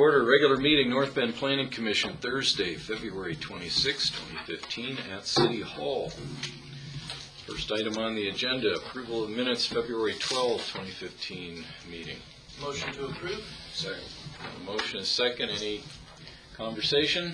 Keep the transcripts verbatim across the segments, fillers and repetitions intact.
order regular meeting, North Bend Planning Commission, Thursday, February twenty-sixth, twenty fifteen, at City Hall. First item on the agenda, approval of minutes, February twelfth, twenty fifteen meeting. Motion to approve. Second. A motion is second. Any conversation?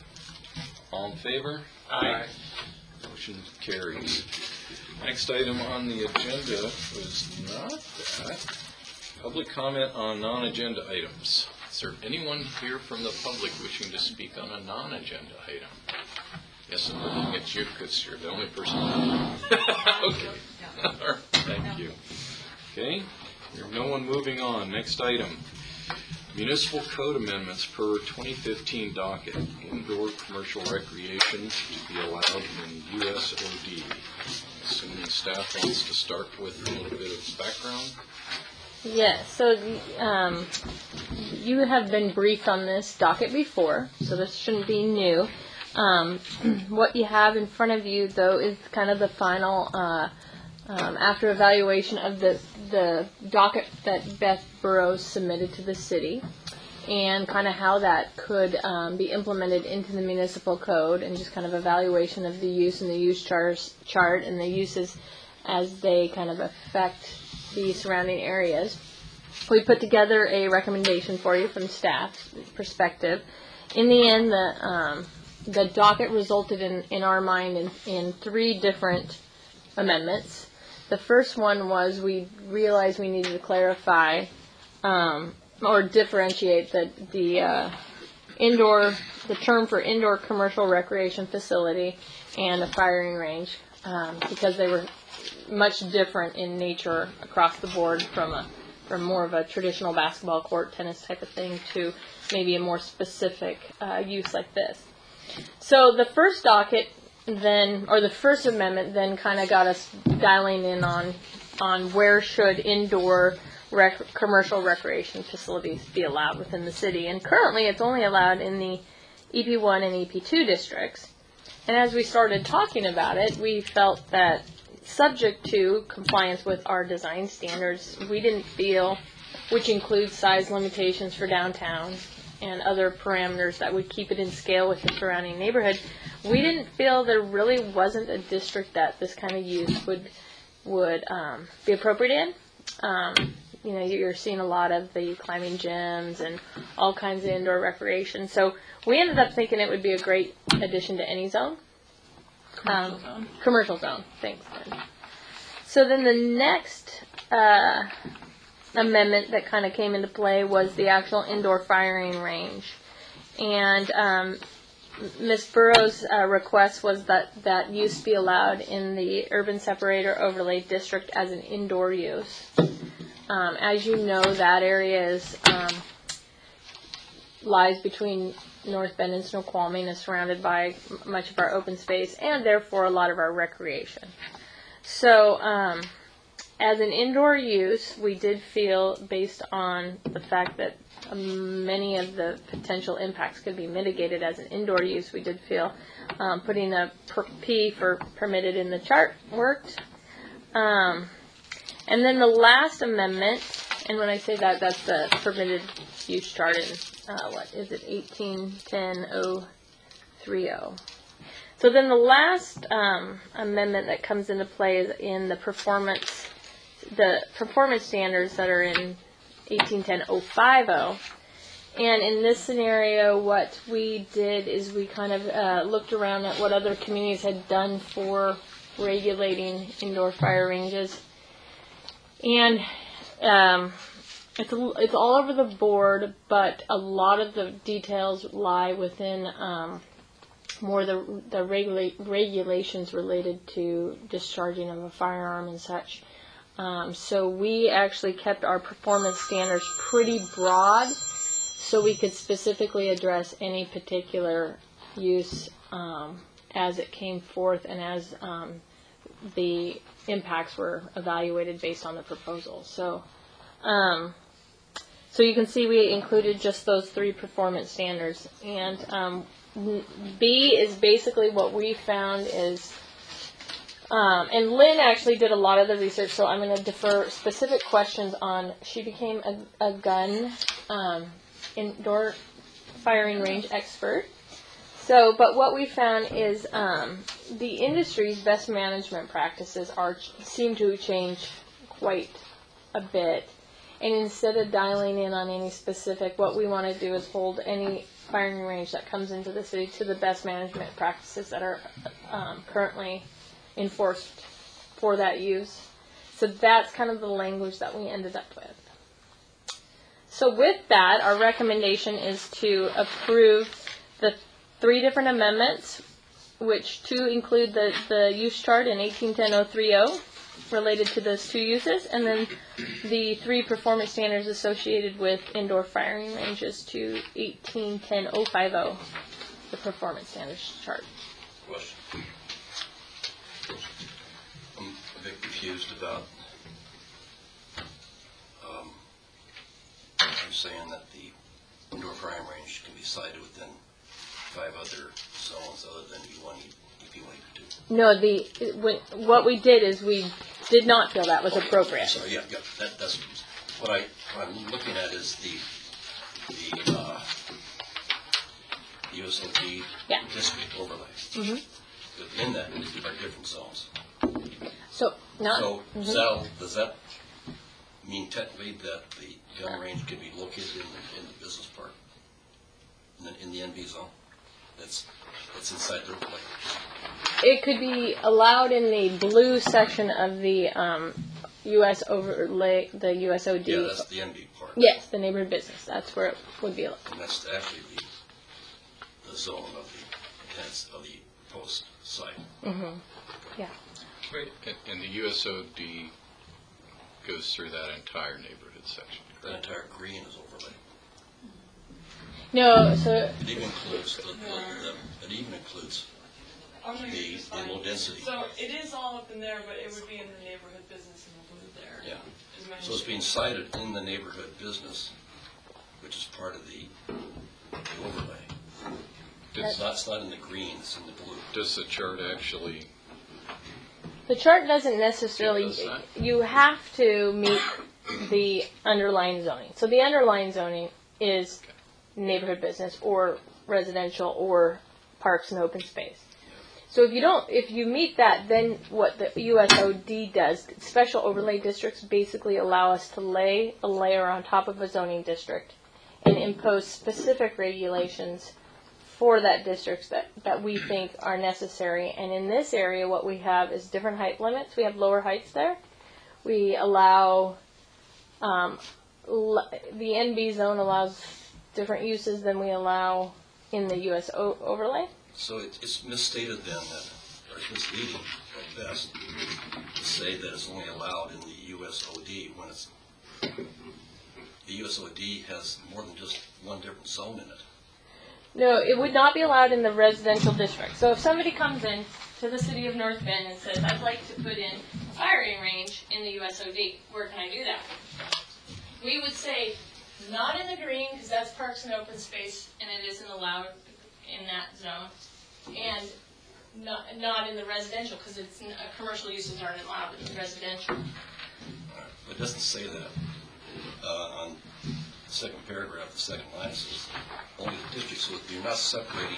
All in favor? Aye. Motion carries. Next item on the agenda was not that. Public comment on non-agenda items. Is there anyone here from the public wishing to speak on a non-agenda item? Yes, I'm looking at you because you're the only person. Okay. All right. Thank you. Okay. There's no one moving on. Next item. Municipal code amendments per twenty fifteen docket. Indoor commercial recreation to be allowed in U S O D. Assuming staff wants to start with a little bit of background. Yes, so um, you have been briefed on this docket before, so this shouldn't be new. Um, what you have in front of you, though, is kind of the final, uh, um, after evaluation of the, the docket that Beth Burrows submitted to the city, and kind of how that could um, be implemented into the municipal code, and just kind of evaluation of the use and the use chart, chart and the uses as they kind of affect the surrounding areas. We put together a recommendation for you from staff's perspective. In the end, the um, the docket resulted in, in our mind in, in three different amendments. The first one was we realized we needed to clarify um, or differentiate the the uh, indoor the term for indoor commercial recreation facility and a firing range um, because they were much different in nature across the board, from a from more of a traditional basketball court, tennis type of thing, to maybe a more specific uh, use like this. So the first docket then, or the first amendment then kind of got us dialing in on on where should indoor rec- commercial recreation facilities be allowed within the city. And currently it's only allowed in the E P one and E P two districts. And as we started talking about it, we felt that subject to compliance with our design standards, we didn't feel, which includes size limitations for downtown and other parameters that would keep it in scale with the surrounding neighborhood, we didn't feel there really wasn't a district that this kind of use would would um, be appropriate in. Um, you know, you're seeing a lot of the climbing gyms and all kinds of indoor recreation. So we ended up thinking it would be a great addition to any zone. Commercial um, zone. Commercial zone. Thanks, Ben. So then the next uh, amendment that kind of came into play was the actual indoor firing range. And um, Miz Burrows' uh, request was that that use be allowed in the urban separator overlay district as an indoor use. Um, as you know, that area is um, lies between North Bend and Snoqualmie and is surrounded by much of our open space and therefore a lot of our recreation. So um, as an indoor use, we did feel, based on the fact that um, many of the potential impacts could be mitigated as an indoor use, we did feel um, putting a per P for permitted in the chart worked. Um, and then the last amendment, and when I say that, that's the permitted use chart in, uh, what is it, eighteen ten oh three oh. So then the last um, amendment that comes into play is in the performance, the performance standards that are in eighteen ten oh five oh. And in this scenario, what we did is we kind of uh, looked around at what other communities had done for regulating indoor fire ranges. And um, it's, a, it's all over the board, but a lot of the details lie within um, more the, the regula regulations related to discharging of a firearm and such. Um, so we actually kept our performance standards pretty broad so we could specifically address any particular use um, as it came forth and as um, the impacts were evaluated based on the proposal. So, um, so you can see we included just those three performance standards. And um, B is basically what we found is, um, and Lynn actually did a lot of the research, so I'm going to defer specific questions on, she became a, a gun um, indoor firing range expert. So, but what we found is um, the industry's best management practices are seem to change quite a bit. And instead of dialing in on any specific, what we want to do is hold any firing range that comes into the city to the best management practices that are um, currently enforced for that use. So that's kind of the language that we ended up with. So with that, our recommendation is to approve the three different amendments, which two include the, the use chart in eighteen ten oh three oh related to those two uses, and then the three performance standards associated with indoor firing ranges to eighteen ten oh five oh, the performance standards chart. Question. I'm a bit confused about, um, I'm saying that the indoor firing range can be sited within five other zones other than E one, E P one, E P two. No, the when, what we did is we did not feel that was appropriate. So yeah, yeah, that, that's what I what I'm looking at is the the uh, U S O D Yeah. district overlay. Mm-hmm. Within that are different zones. So not. So mhm. does that, does that mean technically that the gun range could be located in the, in the business park, in the, in the N B zone? That's that's inside the overlay. It could be allowed in the blue section of the um, U S overlay, the U S O D. Yeah, that's the N B part. Yes, the neighborhood business. That's where it would be allowed. And that's actually the, the zone of the hence of the post site. Mm-hmm. Yeah. Right, and, and the U S O D goes through that entire neighborhood section. That entire green is overlay. No, so It even includes the, the, the it even includes Oh, no, the, you're just the fine. low density. So it is all up in there, but it would be in the neighborhood business in the blue there. Yeah. is my So it's being cited in the neighborhood business, which is part of the the overlay. It's not, it's not in the green, it's in the blue. Does the chart actually, the chart doesn't necessarily. It does not? You have to meet the underlying zoning. So the underlying zoning is neighborhood business or residential or parks and open space. So if you don't, if you meet that, then what the U S O D does, special overlay districts basically allow us to lay a layer on top of a zoning district and impose specific regulations for that district that, that we think are necessary. And in this area, what we have is different height limits. We have lower heights there. We allow, um, l- the N B zone allows different uses than we allow in the U S O overlay. So it, it's misstated then, that, or it's misleading at best, to say that it's only allowed in the U S O D when it's, the U S O D has more than just one different zone in it. No, it would not be allowed in the residential district. So if somebody comes in to the city of North Bend and says, I'd like to put in a firing range in the U S O D, where can I do that? We would say, not in the green, because that's parks and open space, and it isn't allowed in that zone. And not, not in the residential, because it's, uh, commercial uses aren't allowed in the residential. All right. But it doesn't say that. Uh, on the second paragraph, the second line says, only the district, so you're not separating,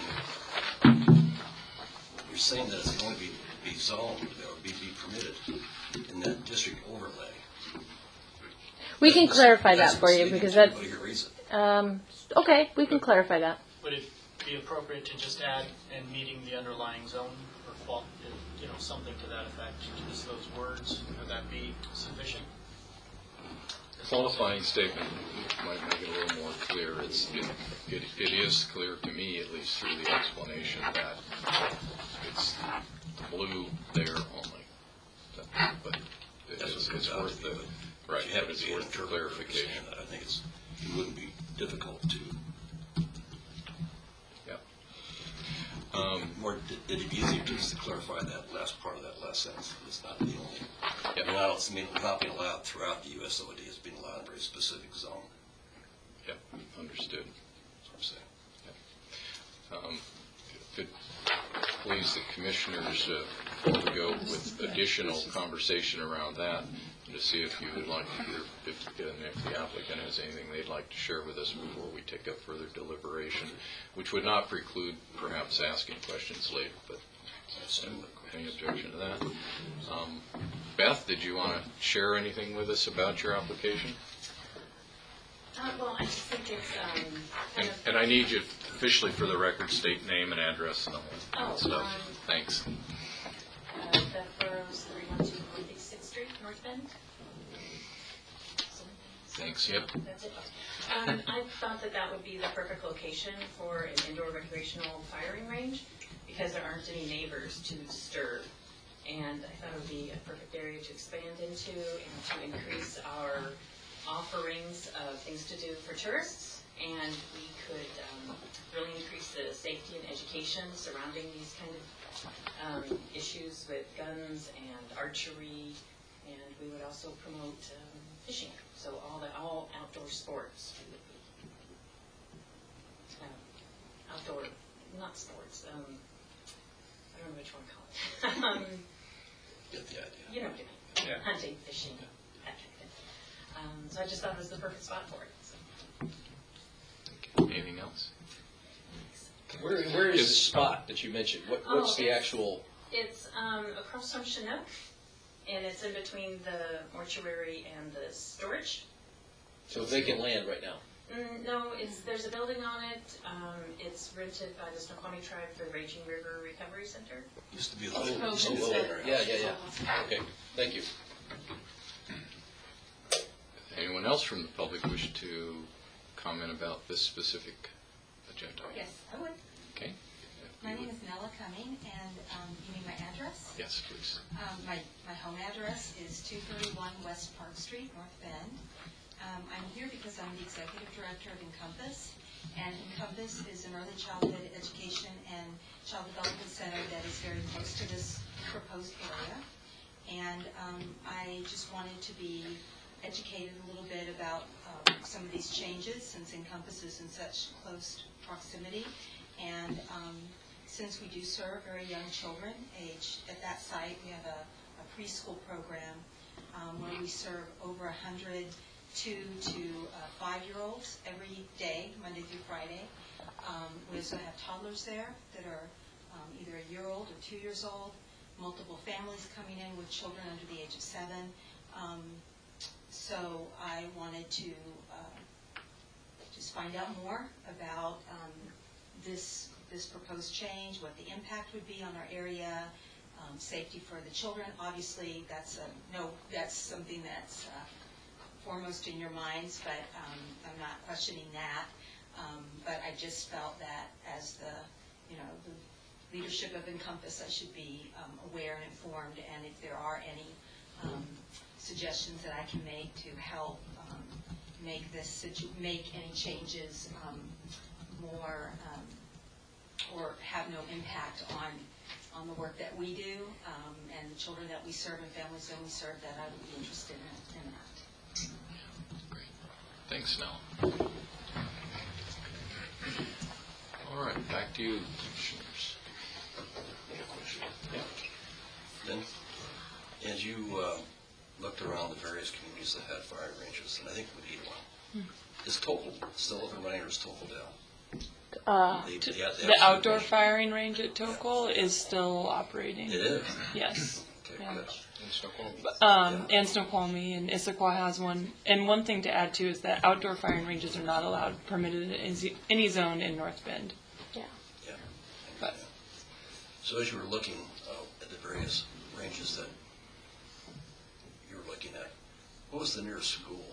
you're saying that it's going to be, be zoned, or be, be permitted in that district overlay. We can That's- clarify that's that for you, misleading because to that's, anybody who reads it. um, okay, we can clarify that. Would it be appropriate to just add and meeting the underlying zone or qual, you know, something to that effect, just those words? Would that be sufficient? qualifying statement might make it a little more clear. It's, it, it, it is clear to me, at least through the explanation, that it's blue there only. That- But it That's is, what it's comes out worth to the, be, but right, you have but to it's be an worth the interpreter to clarification. understand that. I think it's, it wouldn't be difficult to, Yeah. Um, more, it'd be easier to just to clarify that last part of that last sentence. It's not the only, yeah. you're not, it's mean- not being allowed throughout the U S O D, it's being allowed in a very specific zone. Yep, understood. That's what I'm saying. Um, If it please the commissioners, uh, before we go with additional conversation around that, to see if you would like to hear, if, if the applicant has anything they'd like to share with us before we take up further deliberation, which would not preclude perhaps asking questions later, but any objection to that? Um, Beth, did you want to share anything with us about your application? Uh, well, I just think it's, um, And, kind of, and I need you officially for the record, state name and address and all that Oh, stuff. um, Thanks. uh, Beth Burrows, three one two Northeast Sixth Street, North Bend. Thanks, yep. That's it. Um, I thought that that would be the perfect location for an indoor recreational firing range because there aren't any neighbors to disturb. And I thought it would be a perfect area to expand into and to increase our offerings of things to do for tourists. And we could um, really increase the safety and education surrounding these kind of um, issues with guns and archery. And we would also promote um, fishing. So all the all outdoor sports. Um, outdoor, not sports. Um, I don't know which one to call it. um, Get the idea. you know what I mean. Yeah. Hunting, fishing, that kind of thing. Um, so I just thought it was the perfect spot for it. So. Anything else? Where, where is Yes. the spot that you mentioned? What, Oh, what's the it's- actual, It's um, across from Chinook, and it's in between the mortuary and the storage. so vacant land right now? Mm, no, it's there's a building on it. Um, it's rented by the Snoqualmie Tribe for the Raging River Recovery Center. Used to be the Oh, old, oh, old oh, area. yeah, yeah, yeah. Okay, thank you. Anyone else from the public wish to comment about this specific agenda? Yes, I would. Okay. My name is Nella Cumming, and um, you need my address? Yes, please. Um, My my home address is two thirty-one West Park Street, North Bend. Um, I'm here because I'm the executive director of Encompass, and Encompass is an early childhood education and child development center that is very close to this proposed area. And um, I just wanted to be educated a little bit about um, some of these changes since Encompass is in such close proximity. And um, since we do serve very young children, age at that site, we have a, a preschool program um, where we serve over one hundred two to uh, five-year-olds every day, Monday through Friday. Um, we also have toddlers there that are um, either a year old or two years old, multiple families coming in with children under the age of seven. Um, so I wanted to uh, just find out more about um, this this proposed change, what the impact would be on our area, um, safety for the children. Obviously, that's a, no, that's something that's uh, foremost in your minds, but um, I'm not questioning that. Um, but I just felt that as the, you know, the leadership of Encompass, I should be um, aware and informed, and if there are any um, suggestions that I can make to help um, make this situ- make any changes um, more um, or have no impact on on the work that we do um, and the children that we serve and families that we serve, that I would be interested in, in that. Great. Thanks, Nell. All right, back to you, commissioners. Then, as you uh, looked around the various communities that had fire ranges, and I think we need one, is Topol still up and running, or is Topol down? Uh, They- they have- they The have outdoor supervision. firing range at Tokol is still operating. It is? Yes. Okay, Yeah. good. In Stockholm. Um, and Snoqualmie and Issaquah has one. And one thing to add too is that outdoor firing ranges are not allowed, permitted in z- any zone in North Bend. yeah. Yeah. But So as you were looking uh, at the various ranges that you were looking at, what was the nearest school?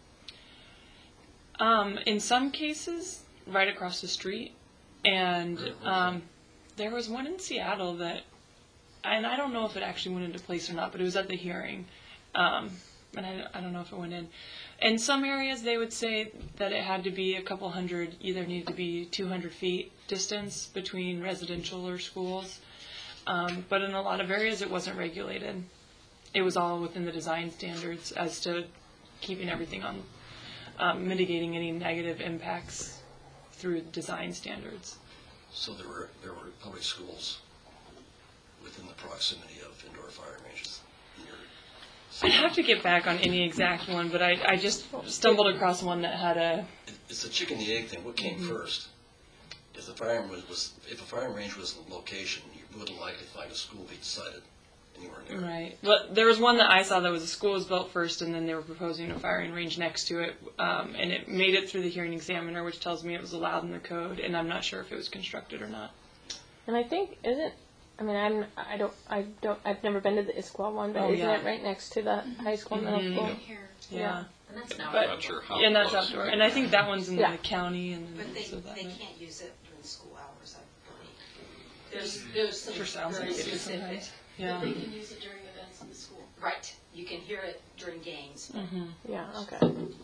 um, in some cases, right across the street, and um, there was one in Seattle that, and I don't know if it actually went into place or not, but it was at the hearing, um, and I, I don't know if it went in. In some areas, they would say that it had to be a couple hundred, either needed to be two hundred feet distance between residential or schools, um, but in a lot of areas, it wasn't regulated. It was all within the design standards as to keeping everything on, um, mitigating any negative impacts through design standards. So there were, there were public schools within the proximity of indoor fire ranges in your I'd have to get back on any exact one, but I, I just stumbled across one that had a. It- It's a chicken and the egg thing. What came first? If the firing was, was if a firing range was a location, you wouldn't likely find a school be decided anywhere near. it. Right. Well, there was one that I saw that was a school was built first, and then they were proposing a firing range next to it, um, and it made it through the hearing examiner, which tells me it was allowed in the code, and I'm not sure if it was constructed or not. And I think isn't. I mean, I'm. I don't. I don't. I've never been to the Issaquah one, but Oh, isn't yeah. it right next to the high school, middle Mhm. school? Here, Yeah. And that's now. But- Not sure how And that's close. outdoor, and I think that one's in Yeah. the county, and but they, so that they might- can't use it during school hours, I believe. There's, there's some For sounds very like it is specific. sometimes. Yeah. They can use it during events in the school. Right, you can hear it during games. Mhm. Yeah. Okay.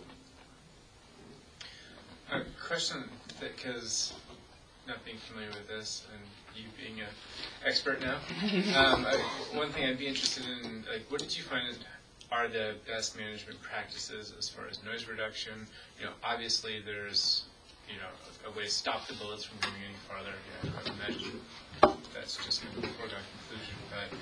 A question, because not being familiar with this and you being an expert now, um, I, one thing I'd be interested in, like, what did you find are the best management practices as far as noise reduction? You know, obviously there's, you know, a, a way to stop the bullets from going any farther. You know, I would imagine that's just kind of a foregone conclusion, but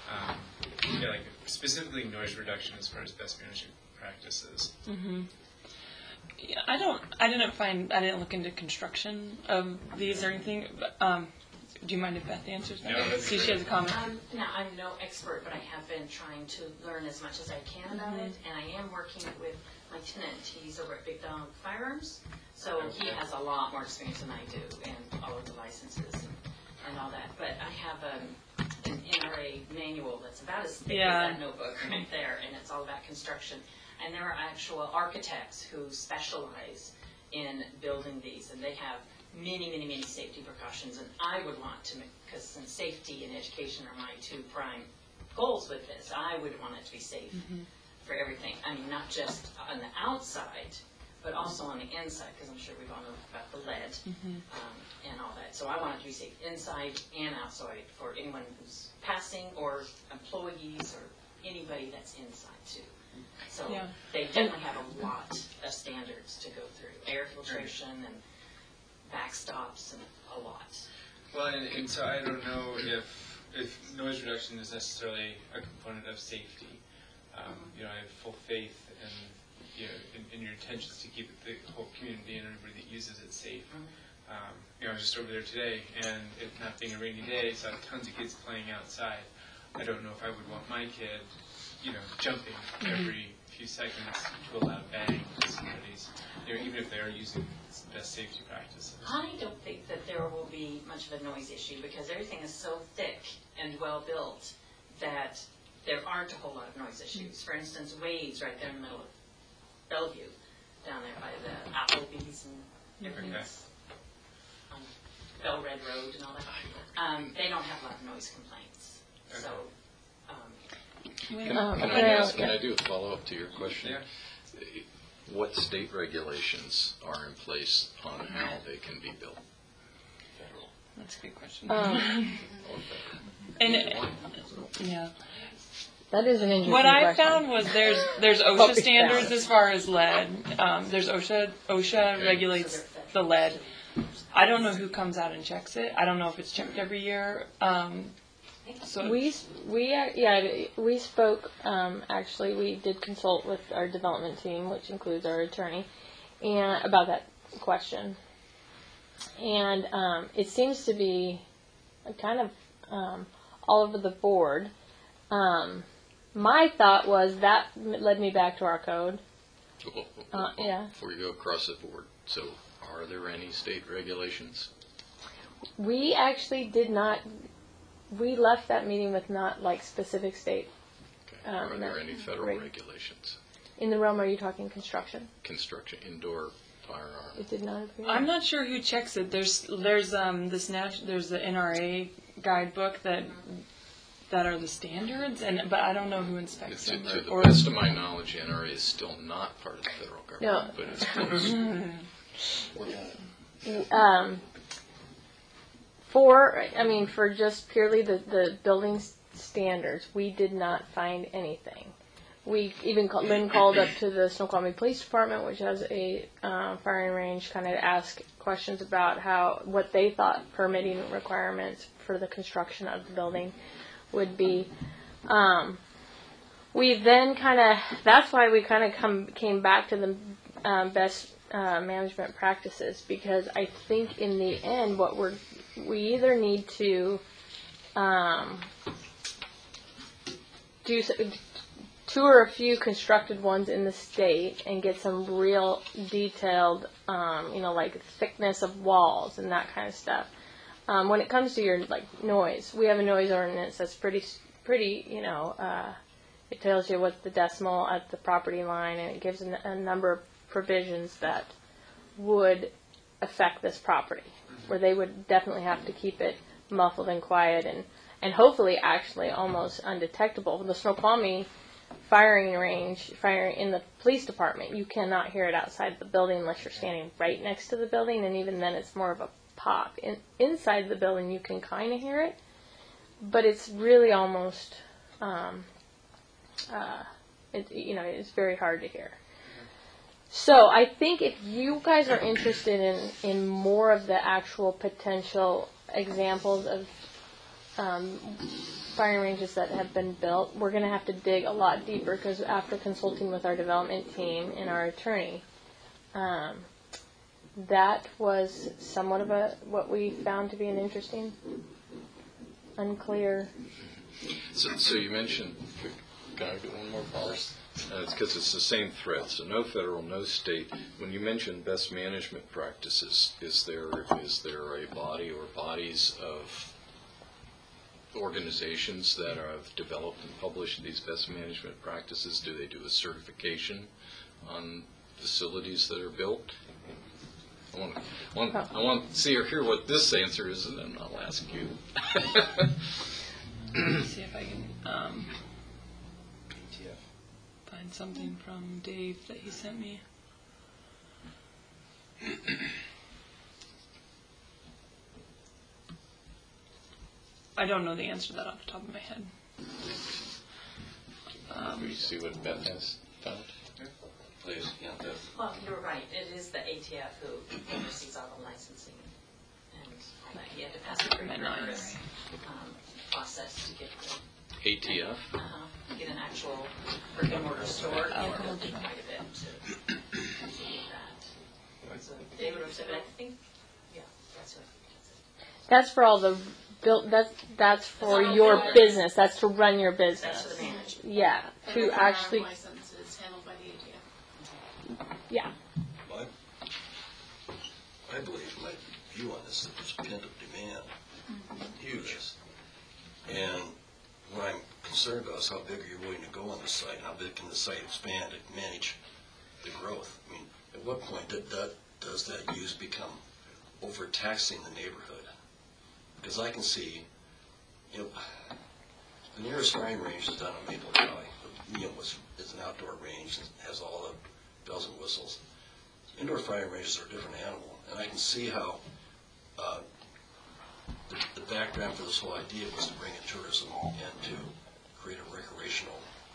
um, yeah, like specifically noise reduction as far as best management practices. Mhm. Yeah, I don't. I didn't find. I didn't look into construction of these or anything. But, um, do you mind if Beth answers that? No, that'd be See, she great. has a comment. Um, now, I'm no expert, but I have been trying to learn as much as I can about it, and I am working with my tenant. He's over at Big Dog Firearms, so he has a lot more experience than I do, and all of the licenses and, and all that. But I have um, an N R A manual that's about as thick Yeah. as that notebook right there, and it's all about construction. And there are actual architects who specialize in building these, and they have many, many, many safety precautions. And I would want to, because since safety and education are my two prime goals with this, I would want it to be safe for everything. I mean, not just on the outside, but also on the inside, because I'm sure we've all know about the lead um, and all that. So I want it to be safe inside and outside for anyone who's passing or employees or anybody that's inside too. So Yeah. they definitely have a lot of standards to go through, air filtration and backstops and a lot. Well, and, and so I don't know if if noise reduction is necessarily a component of safety. Um, you know, I have full faith in you know in, in your intentions to keep the whole community and everybody that uses it safe. Um, you know, I was just over there today, and it not being a rainy day, saw tons of kids playing outside. I don't know if I would want my kid, you know, jumping every few seconds to a loud bang to somebody's, you know, even if they are using best safety practices. I don't think that there will be much of a noise issue because everything is so thick and well built that there aren't a whole lot of noise issues. For instance, Wade's right there in the middle of Bellevue, down there by the Applebee's and everything Okay. else on Bell Red Road and all that. Um, they don't have a lot of noise complaints. So, um, Can, Um, can I yeah, ask, can yeah. I do a follow-up to your question? Yeah. What state regulations are in place on how they can be built? That's a good question. Um, and it, yeah, that is an interesting what I question. found was there's there's Oh, OSHA yeah. standards as far as lead. Um, there's OSHA. OSHA regulates the lead. I don't know who comes out and checks it. I don't know if it's checked every year. Um, so We we uh, yeah we spoke um, actually we did consult with our development team, which includes our attorney, and about that question. And um, it seems to be kind of um, all over the board. Um, my thought was that led me back to our code. Uh, yeah. Before you go across the board, so are there any state regulations? We actually did not. We left that meeting with not like specific state. Okay. Um, Are there no. any federal Reg- regulations? In the realm, are you talking construction? Construction, indoor firearm? It did not appear. I'm not sure who checks it. There's there's um this nat- there's the N R A guidebook that that are the standards, and but I don't know who inspects To, them. to the or, best of my knowledge, N R A is still not part of the federal government, No. but it's close. Um, for, I mean, for just purely the, the building s- standards, we did not find anything. We even, call, Lynn called up to the Snoqualmie Police Department, which has a uh, firing range, kind of to ask questions about how, what they thought permitting requirements for the construction of the building would be. Um, we then kind of, that's why we kind of come came back to the um, best uh, management practices, because I think in the end what we're, we either need to um, do s- tour a few constructed ones in the state and get some real detailed, um, you know, like thickness of walls and that kind of stuff. Um, when it comes to your like noise, we have a noise ordinance that's pretty, pretty, you know, uh, it tells you what the decimal at the property line, and it gives a, a number of provisions that would affect this property, where they would definitely have to keep it muffled and quiet, and, and hopefully actually almost undetectable. The Snoqualmie firing range, firing in the police department, you cannot hear it outside the building unless you're standing right next to the building, and even then it's more of a pop. In, inside the building you can kind of hear it, but it's really almost, um, uh, it, you know, it's very hard to hear. So I think if you guys are interested in, in more of the actual potential examples of um, firing ranges that have been built, we're going to have to dig a lot deeper, because after consulting with our development team and our attorney, um, that was somewhat of a what we found to be an interesting, unclear. So, so you mentioned, can I get one more pause? Uh, it's because it's the same thread. So no federal, no state. When you mention best management practices, is there is there a body or bodies of organizations that have developed and published these best management practices? Do they do a certification on facilities that are built? I want, I want, I want to see or hear what this answer is, and then I'll ask you. See if I can um, find something from Dave that he sent me. I don't know the answer to that off the top of my head. Um, you see what Beth has found? Please, yeah, Beth. Well, you're right, it is the A T F who oversees all the licensing and all that. You have to pass a pretty rigorous um, process to get the A T F? Uh-huh. Get an actual brick and mortar store. You have to do quite a bit to, to get that. So David was, but I think, yeah, that's what, that's it. That's for all the built. That's that's for That's all your business. business. That's to run your business. That's for the management. Yeah, to actually. License is handled by the A T F. Yeah. My, I believe, my view on this, that there's pent-up demand, huge. And what I'm concerned about is how big are you willing to go on the site, how big can the site expand and manage the growth? I mean, at what point did that, does that use become overtaxing the neighborhood? Because I can see, you know, the nearest firing range is down in Maple Valley. You know, it's, it's an outdoor range and has all the bells and whistles. Indoor firing ranges are a different animal, and I can see how uh, the, the background for this whole idea was to bring in tourism and to create a recreational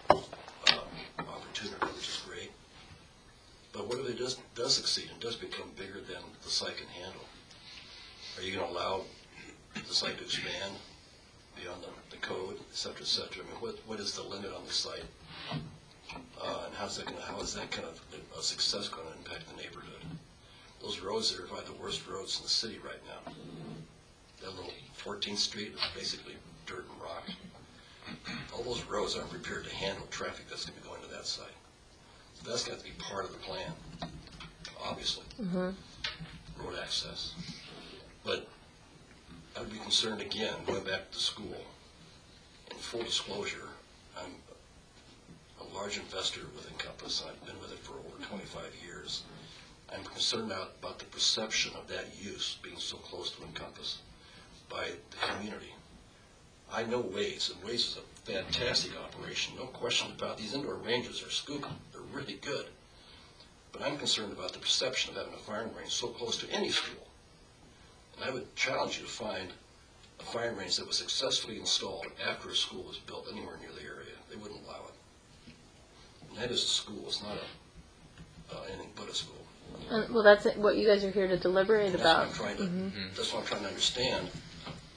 um, opportunity, which is great. But what if it does, does succeed and does become bigger than the site can handle? Are you going to allow the site to expand beyond the, the code, et cetera, et cetera? I mean, what, what is the limit on the site? Uh, and how's that gonna, how is that kind of a success going to impact the neighborhood? Those roads there are probably the worst roads in the city right now. That little fourteenth Street is basically dirt and rock. All those roads aren't prepared to handle traffic that's going to be going to that site. So that's got to be part of the plan, obviously. Mm-hmm. Road access. But I would be concerned again, going back to school. In full disclosure, I'm a large investor with Encompass. I've been with it for over twenty-five years. I'm concerned about, about the perception of that use being so close to Encompass by the community. I know Waze, and Waze is a fantastic operation, no question about it. These indoor ranges are scooping. They're really good. But I'm concerned about the perception of having a firing range so close to any school. And I would challenge you to find a firing range that was successfully installed after a school was built anywhere near the area. They wouldn't allow it. And that is a school. It's not a, uh, anything but a school. Uh, well, that's it, what you guys are here to deliberate That's about. what I'm trying to, Mm-hmm. that's what I'm trying to understand.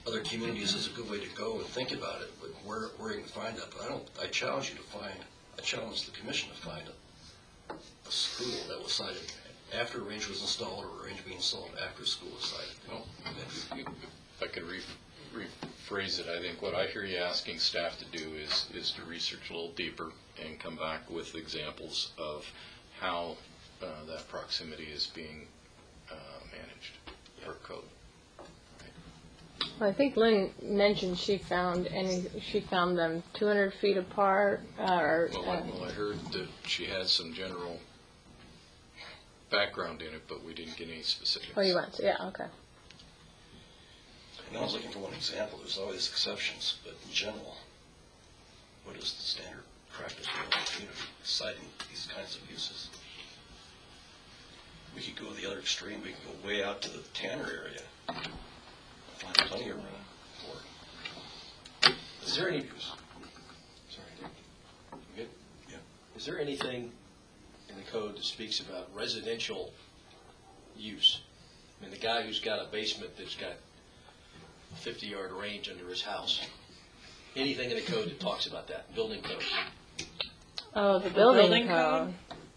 other communities is a good way to go and think about it, but where, where you can find that. But I don't, I challenge you to find, I challenge the commission to find a, a school that was cited after a range was installed or a range being installed after a school was cited. You know, If I could re- rephrase it, I think what I hear you asking staff to do is, is to research a little deeper and come back with examples of how uh, that proximity is being uh, managed per code. Well, I think Lynn mentioned she found any, she found them two hundred feet apart, uh, or, Well, I, uh, well, I heard that she had some general background in it, but we didn't get any specifics. oh, you went to, yeah, okay. and I was looking for one example. There's always exceptions, but in general, what is the standard practice in the community citing these kinds of uses? We could go the other extreme. We can go way out to the Tanner area. Find plenty of room for it. Is there any, sorry, Dick. You good? Yeah. Is there anything in the code that speaks about residential use? I mean, the guy who's got a basement that's got a fifty-yard range under his house. Anything in the code that talks about that? Building code? Oh, the building building code.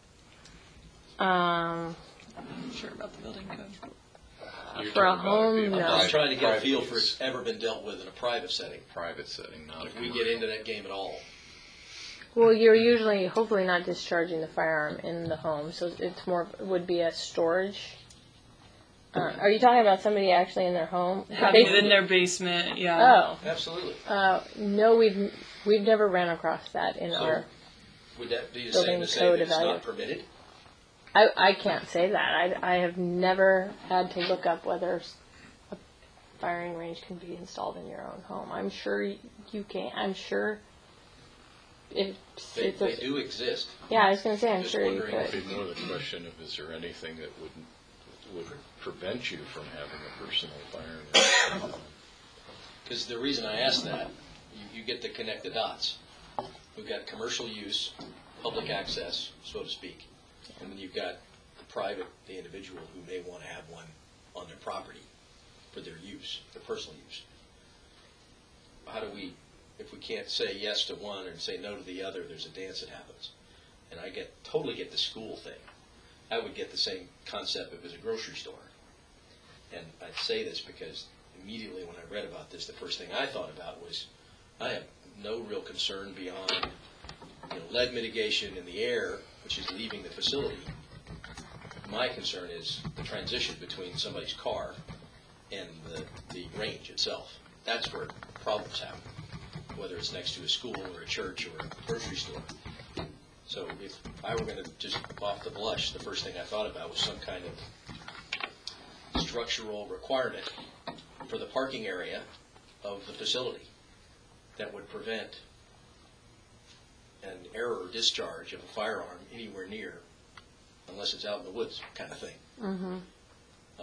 Um, I'm not sure about the building code. You're For a talking about it being home, no. I'm just trying to get a private feel for use. it's ever been dealt with in a private setting. Private setting, not a If we commercial. get into that game at all. well, you're usually, hopefully not discharging the firearm in the home, so it's more, would be a storage. Uh, are you talking about somebody actually in their home? Having it They- in their basement, yeah. Oh, Absolutely. uh, no, we've, we've never ran across that in So- our, Would that be the Building same to say code that it's not evaluate. permitted? I, I can't say that. I, I have never had to look up whether a firing range can be installed in your own home. I'm sure you can. I'm sure if They, it's they a, do exist. yeah, I was going to say I'm Just sure you wondering if could. It'd be more the question of, is there anything that would would prevent you from having a personal firing range? Because the reason I ask that, you, you get to connect the dots. We've got commercial use, public access, so to speak. And then you've got the private, the individual who may want to have one on their property for their use, their personal use. How do we, if we can't say yes to one and say no to the other, there's a dance that happens. And I get, totally get the school thing. I would get the same concept if it was a grocery store. And I'd say this because immediately when I read about this, the first thing I thought about was, I have no real concern beyond, you know, lead mitigation in the air, which is leaving the facility. My concern is the transition between somebody's car and the, the range itself. That's where problems happen, whether it's next to a school or a church or a grocery store. So if I were going to just off the blush, the first thing I thought about was some kind of structural requirement for the parking area of the facility that would prevent an error discharge of a firearm anywhere near, unless it's out in the woods, kind of thing. Mm-hmm. Um,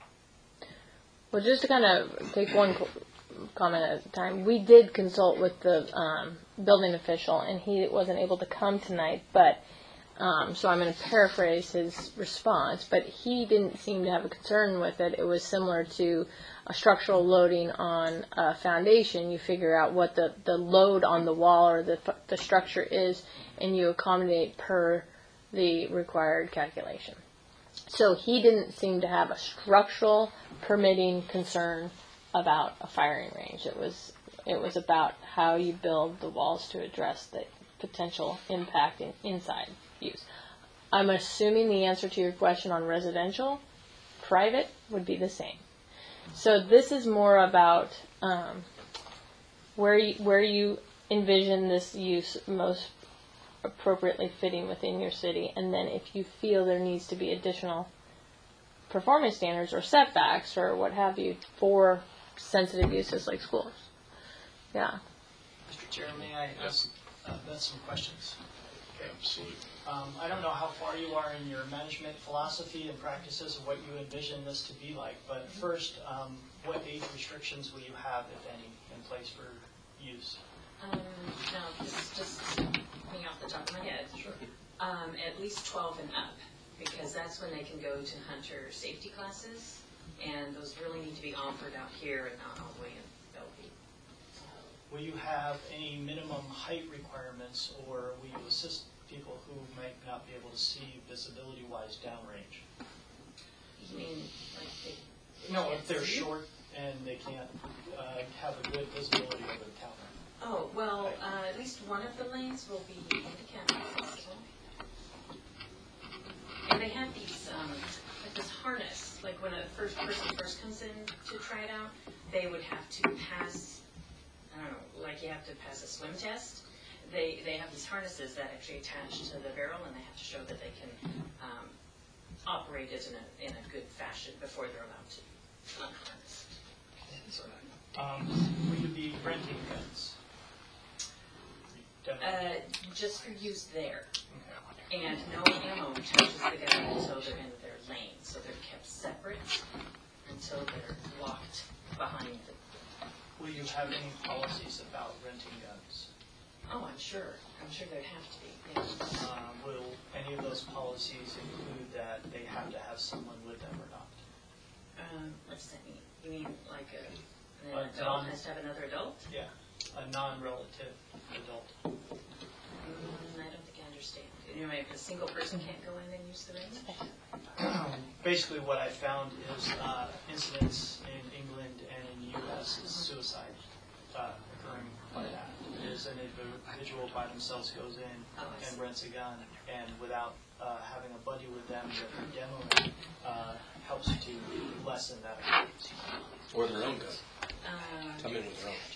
Well, just to kind of take one co- comment at a time, we did consult with the um, building official, and he wasn't able to come tonight, but um, so I'm going to paraphrase his response, but he didn't seem to have a concern with it. It was similar to a structural loading on a foundation. You figure out what the, the load on the wall or the, the structure is, and you accommodate per the required calculation. So he didn't seem to have a structural permitting concern about a firing range. It was it was about how you build the walls to address the potential impact in inside use. I'm assuming the answer to your question on residential, private would be the same. So this is more about um, where you, where you envision this use most appropriately fitting within your city, and then if you feel there needs to be additional performance standards or setbacks or what have you for sensitive uses like schools. Yeah. Mister Chair, may I ask uh, Beth some questions? Absolutely. Um, I don't know how far you are in your management philosophy and practices of what you envision this to be like, but first, um, what age restrictions will you have, if any, in place for use? Um, no, this is just me off the top of my head. Sure. Um, at least twelve and up, because that's when they can go to hunter safety classes. And those really need to be offered out here and not all the way in Bellevue. Will you have any minimum height requirements, or will you assist people who might not be able to see visibility-wise downrange? You mean, like, they... No, can't if they're see? short and they can't uh, have a good visibility over the town. Oh, well, uh, at least one of the lanes will be handicap accessible. And they have these, um, like this harness, like when a first person first comes in to try it out, they would have to pass, I don't know, like you have to pass a swim test. They, they have these harnesses that actually attach to the barrel, and they have to show that they can um, operate it in a, in a good fashion before they're allowed to unharness. Um, will you be renting guns? Uh, just for use there. And no ammo touches the gun until they're in their lane, so they're kept separate until they're locked behind the... Will you have any policies about renting guns? Oh, I'm sure. I'm sure there'd have to be, yeah. Um, will any of those policies include that they have to have someone with them or not? Um, what's that mean? You mean like a, an Like adult non- has to have another adult? Yeah, a non-relative adult. Mm, I don't think I understand. You know, if a single person can't go in and use the range? Basically, what I found is uh, incidents in England and in the U S is suicide uh, occurring by that. Is an individual by themselves goes in Oh, I and see. rents a gun, and without uh, having a buddy with them that can demo it, uh, helps to lessen that. Or their own gun. Um, Come in with their own.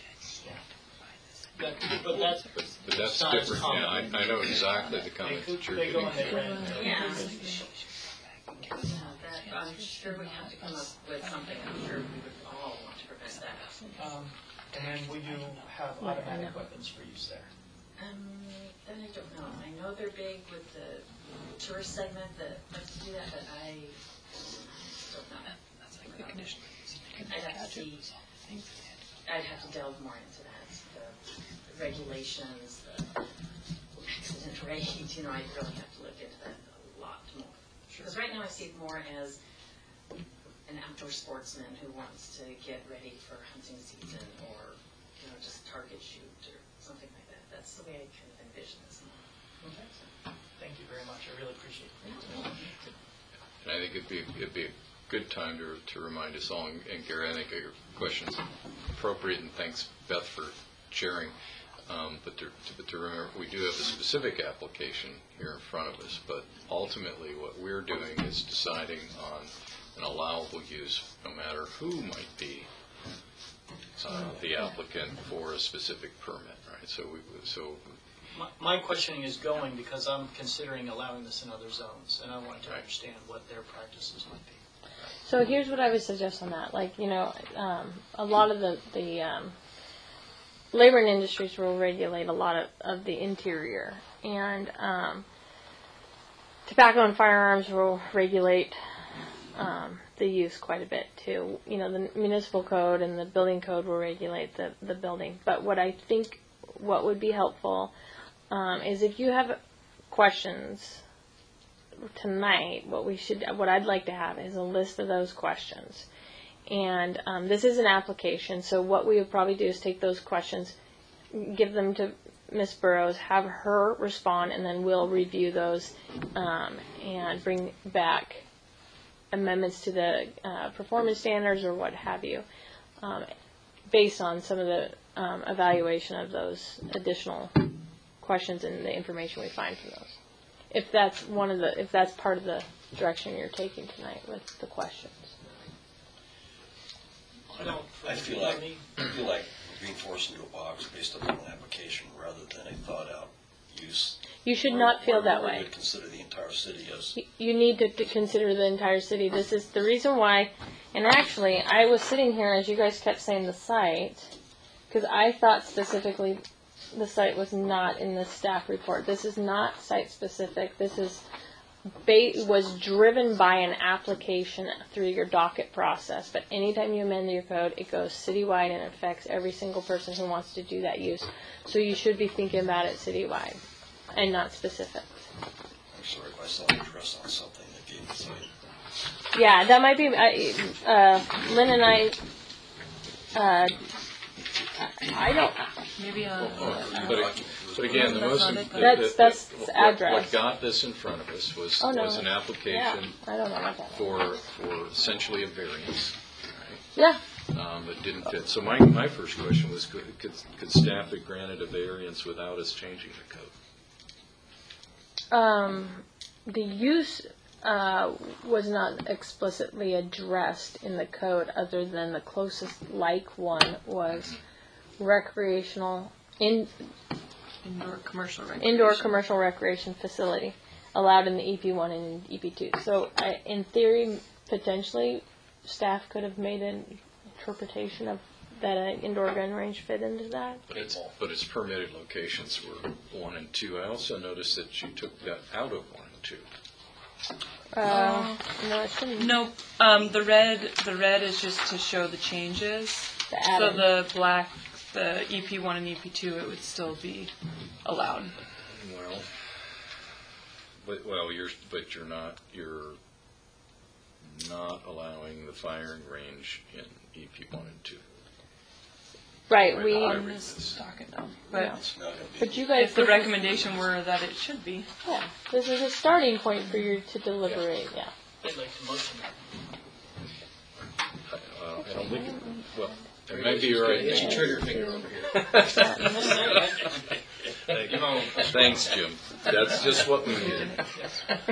That, but that's But that's not as different, common. yeah, I, I know exactly the They, comment that you're they go getting and they at. rent. uh, Yeah. Yeah, that, I'm sure we have to come up with something. I'm sure we would all want to prevent that. Um, and then will you have automatic weapons for use there? Um, then I don't know. I know they're big with the tourist segment that likes to do that, but I don't know. That's like the condition. I'd have to see, I'd have to delve more into that. The regulations, the accident rate, you know, I'd really have to look into that a lot more. Because right now I see it more as an outdoor sportsman who wants to get ready for hunting season, or, you know, just target shoot or something like that. That's the way I kind of envision this. Okay. Thank you very much. I really appreciate it. And I think it'd be, it'd be a good time to, to remind us all, and and Gary, I think your question's appropriate, and thanks, Beth, for sharing. Um, but, to, to, but to remember, we do have a specific application here in front of us, but ultimately what we're doing is deciding on an allowable use, no matter who might be uh, the applicant for a specific permit, right? So we, so My, my questioning is going because I'm considering allowing this in other zones, and I want to understand what their practices might be. So here's what I would suggest on that. Like, you know, um, a lot of the, the um, labor and industries will regulate a lot of, of the interior. And um, tobacco and firearms will regulate um, the use quite a bit too. You know, the municipal code and the building code will regulate the, the building. But what I think what would be helpful um, is if you have questions tonight, what we should, what I'd like to have is a list of those questions. And um, this is an application, so what we would probably do is take those questions, give them to Miz Burrows, have her respond, and then we'll review those um, and bring back amendments to the uh, performance standards or what have you, um, based on some of the um, evaluation of those additional questions and the information we find from those. If that's one of the, if that's part of the direction you're taking tonight with the questions. I don't. I feel like, I feel like we're being forced into a box based on an application rather than a thought-out use. You should Where- not feel where that we way. would consider the entire city as, You- You need to, to consider the entire city. This is the reason why, and actually, I was sitting here as you guys kept saying the site, because I thought specifically the site was not in the staff report. This is not site-specific. This is ba- was driven by an application through your docket process. But anytime you amend your code, it goes citywide and affects every single person who wants to do that use. So you should be thinking about it citywide and not specific. I'm sorry if I saw an address on something that gave the site. Yeah, that might be, I, uh, Lynn and I, uh, I don't, Maybe a. But, it- but again, the That's most. not the- it, the- That's- the- that's what- address. What got this in front of us was, Oh, no. was an yeah, application I don't know about that. for, for essentially a variance, Yeah, um, that didn't fit. So my, my first question was, could, could could staff have granted a variance without us changing the code? um, the use, uh, was not explicitly addressed in the code, other than the closest like one was recreational, in, Indoor commercial recreation. indoor commercial recreation facility allowed in the E P one and in E P two. So I, in theory, potentially, staff could have made an interpretation of that an indoor gun range fit into that. But it's, but its permitted locations were one and two. I also noticed that you took that out of one and two. Uh, no, it shouldn't. No, um, the red, the red is just to show the changes. The So add-in. the black, the E P one and E P two, it would still be allowed. Well, but, well, you're, but you're not, you're not allowing the firing range in E P one and two. Right, Right, we, I On read this this. docket, no. But It's not gonna be. but you guys, if the this is- recommendation were that it should be, yeah, this is a starting point for you to deliberate, yeah. I'd like to motion that. Uh, I don't think, it- well, it may be right. It's your trigger finger over here. Thank you. Thanks, Jim. That's just what we needed. Uh, that,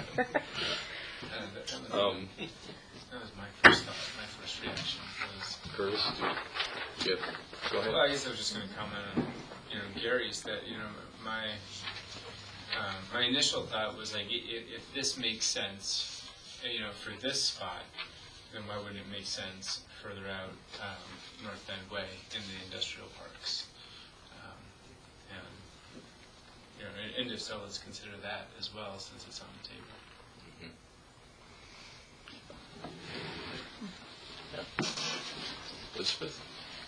that was, Um, that was my first thought, my first reaction was. Curtis, Jeff, go Well, I ahead. guess I was just going to comment on, you know, Gary's that, you know, my, um, my initial thought was like, if, if this makes sense, uh, you know, for this spot, then why wouldn't it make sense further out, um, North Bend Way in the industrial parks? Um, and, you know, and, and if so, let's consider that as well, since it's on the table. Elizabeth?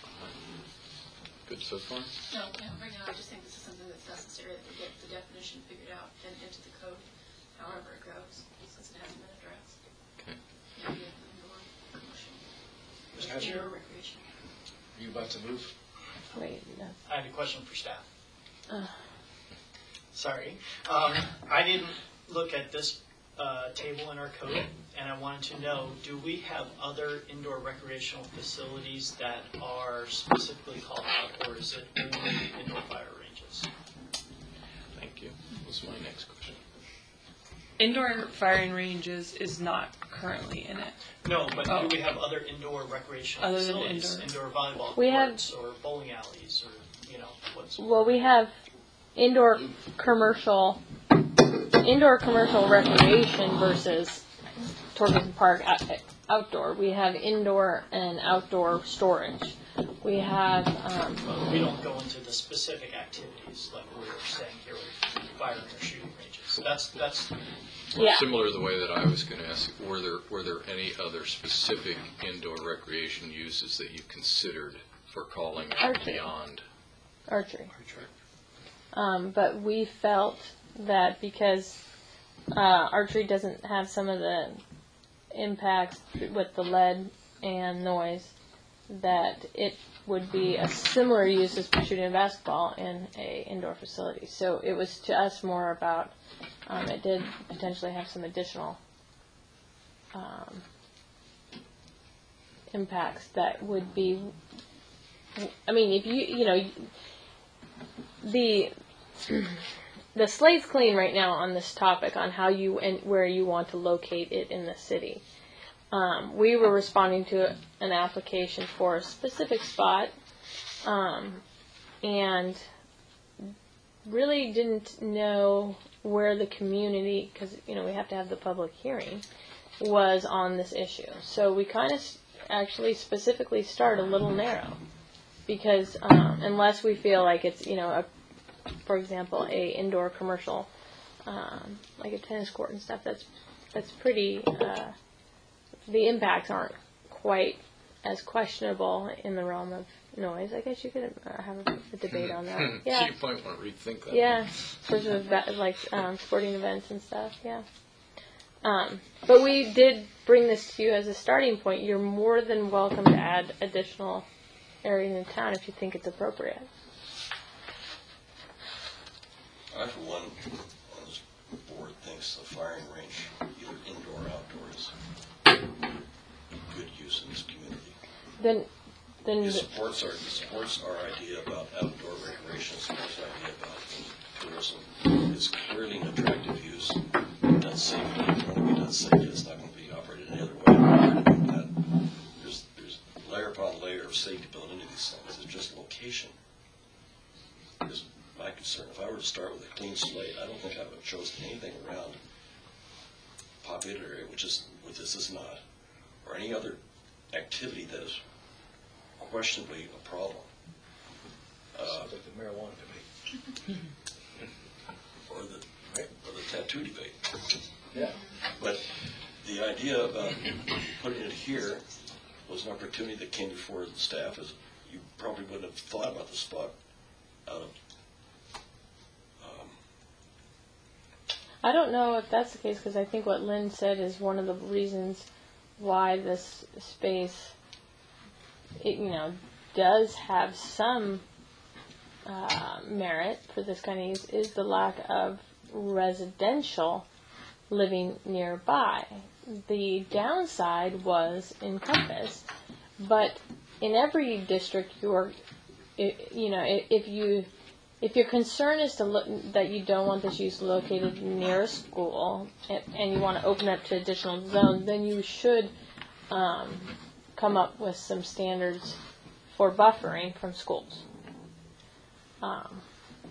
Good so far? No, yeah, right now I just think this is something that's necessary to get the definition figured out and into the code, however it goes, since it hasn't been addressed. Okay. Maybe indoor commercial, Mister indoor recreation. Are you about to move? Wait, no. I had a question for staff. Uh. Sorry. Um, I didn't look at this uh, table in our code, and I wanted to know, do we have other indoor recreational facilities that are specifically called out, or is it only indoor fire ranges? Thank you. Was my next question. indoor firing ranges is not currently in it. No, but Oh. do we have other indoor recreational Other than facilities? Indoor volleyball We have- courts, or bowling alleys, or, you know, what's... Well, we have indoor commercial, indoor commercial recreation versus Torgerson Park out- outdoor. We have indoor and outdoor storage. We have, um, But we don't go into the specific activities like we were saying here with firing or shooting ranges. That's, that's, Well, Yeah. similar to the way that I was going to ask, were there, were there any other specific indoor recreation uses that you considered for calling Archery. beyond? archery. Um, but we felt that because uh, archery doesn't have some of the impacts with the lead and noise, that it would be a similar use as shooting a basketball in a indoor facility. So it was to us more about, um, it did potentially have some additional um, impacts that would be, I mean, if you, you know, the the slate's clean right now on this topic on how you and where you want to locate it in the city. Um, we were responding to an application for a specific spot, um, and really didn't know where the community, because you know we have to have the public hearing, was on this issue. So we kind of actually specifically start a little narrow, because um, unless we feel like it's you know a for example, a indoor commercial, um, like a tennis court and stuff, that's that's pretty, uh, the impacts aren't quite as questionable in the realm of noise. I guess you could uh, have a, a debate on that. Yeah, You might want to rethink that. yeah, sorts of va- like um, sporting events and stuff, yeah. Um, but we did bring this to you as a starting point, you're more than welcome to add additional areas in town if you think it's appropriate. I, for one, on this board, thinks the firing range, either indoor or outdoor, is good use in this community. Then, then It supports our, it supports our idea about outdoor recreation, it supports our idea about tourism. It's clearly an attractive use, done safely. If it's going to be done safely, it's not going to be operated any other way. That, there's, there's layer upon layer of safety built into these things. It's just location. Is my concern. If I were to start with a clean slate, I don't think I would have chosen anything around populated area, which is what this is not, or any other activity that is questionably a problem. Uh, Sounds like the marijuana debate. or the or the tattoo debate. Yeah. But the idea about putting it here was an opportunity that came before the staff. As you probably wouldn't have thought about the spot out of. Um, I don't know if that's the case because I think what Lynn said is one of the reasons why this space, it, you know, does have some uh, merit for this kind of use is the lack of residential living nearby. The downside was encompassed, but in every district, you're, you know, if you, if your concern is to look that you don't want this use located near a school and, and you want to open up to additional zones, then you should um, come up with some standards for buffering from schools. Um,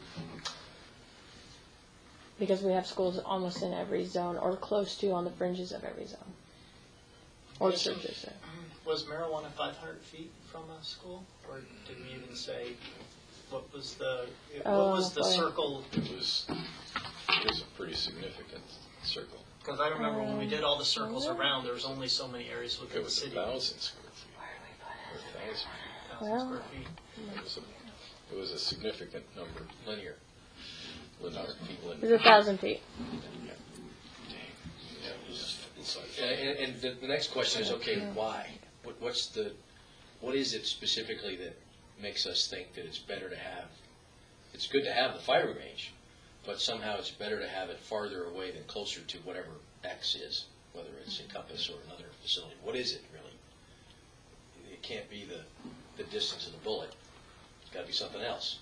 because we have schools almost in every zone or close to on the fringes of every zone. Or Yes, should so- just say. Was marijuana five hundred feet from a school, or did we even say what was the Oh, what was the boy. circle? It was, it was a pretty significant circle. Because I remember when we did all the circles around, there was only so many areas It within the was a city. thousand square feet. Or a thousand. Thousand Well- square feet. It was a, it was a significant number. Linear. Linear. Feet It's linear. a thousand feet. Yeah. yeah, it was just inside. And, and the, the next question is, okay, why? What, what's the, what is it specifically that makes us think that it's better to have, it's good to have the firing range, but somehow it's better to have it farther away than closer to whatever X is, whether it's Encompass or another facility. What is it really? It can't be the, the distance of the bullet. It's got to be something else.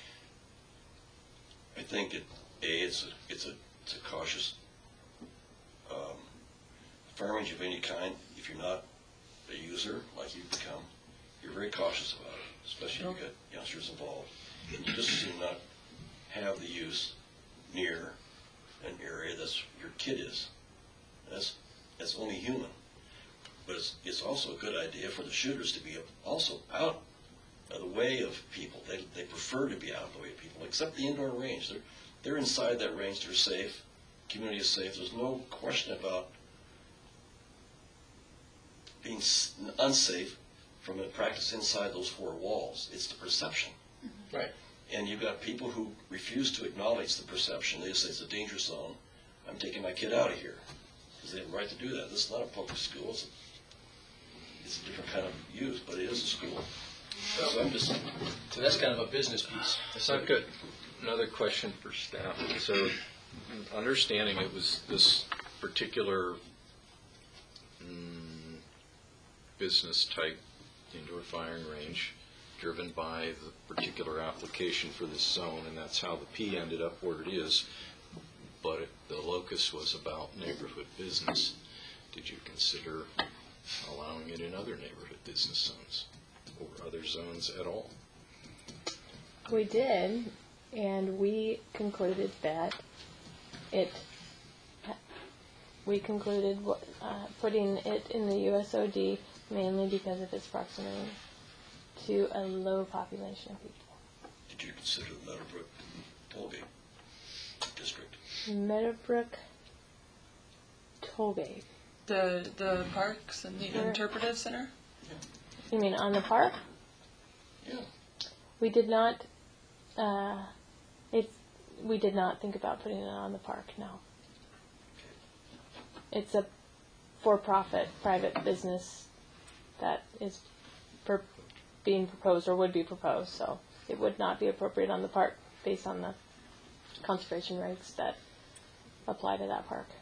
I think it, A, it's a, it's a, it's a cautious um, fire range of any kind. If you're not a user like you've become, you're very cautious about it, especially if you've got youngsters involved. And you just as soon not have the use near an area that's your kid is. That's that's only human. But it's, it's also a good idea for the shooters to be also out of the way of people. They, they prefer to be out of the way of people, except the indoor range. They're, they're inside that range. They're safe. Community is safe. There's no question about being s- unsafe from a practice inside those four walls. It's the perception. Right. And you've got people who refuse to acknowledge the perception. They just say it's a danger zone. I'm taking my kid out of here. Because they have the right to do that. This is not a public school. It's a, it's a different kind of use, but it is a school. So I'm just, So that's kind of a business piece. So I've got another question for staff. So, understanding it was this particular mm, business type indoor firing range driven by the particular application for this zone, and that's how the P ended up where it is, but it, the locus was about neighborhood business. Did you consider allowing it in other neighborhood business zones or other zones at all? We did, and we concluded that it, we concluded uh, putting it in the U S O D mainly because of its proximity to a low population of people. did you consider the Meadowbrook Tollgate district? Meadowbrook Tollgate. The the parks and the Sure. interpretive center. You mean on the park? Yeah. We did not, uh, it, we did not think about putting it on the park, no. It's a for-profit private business that is per, being proposed or would be proposed, so it would not be appropriate on the park based on the conservation regs that apply to that park.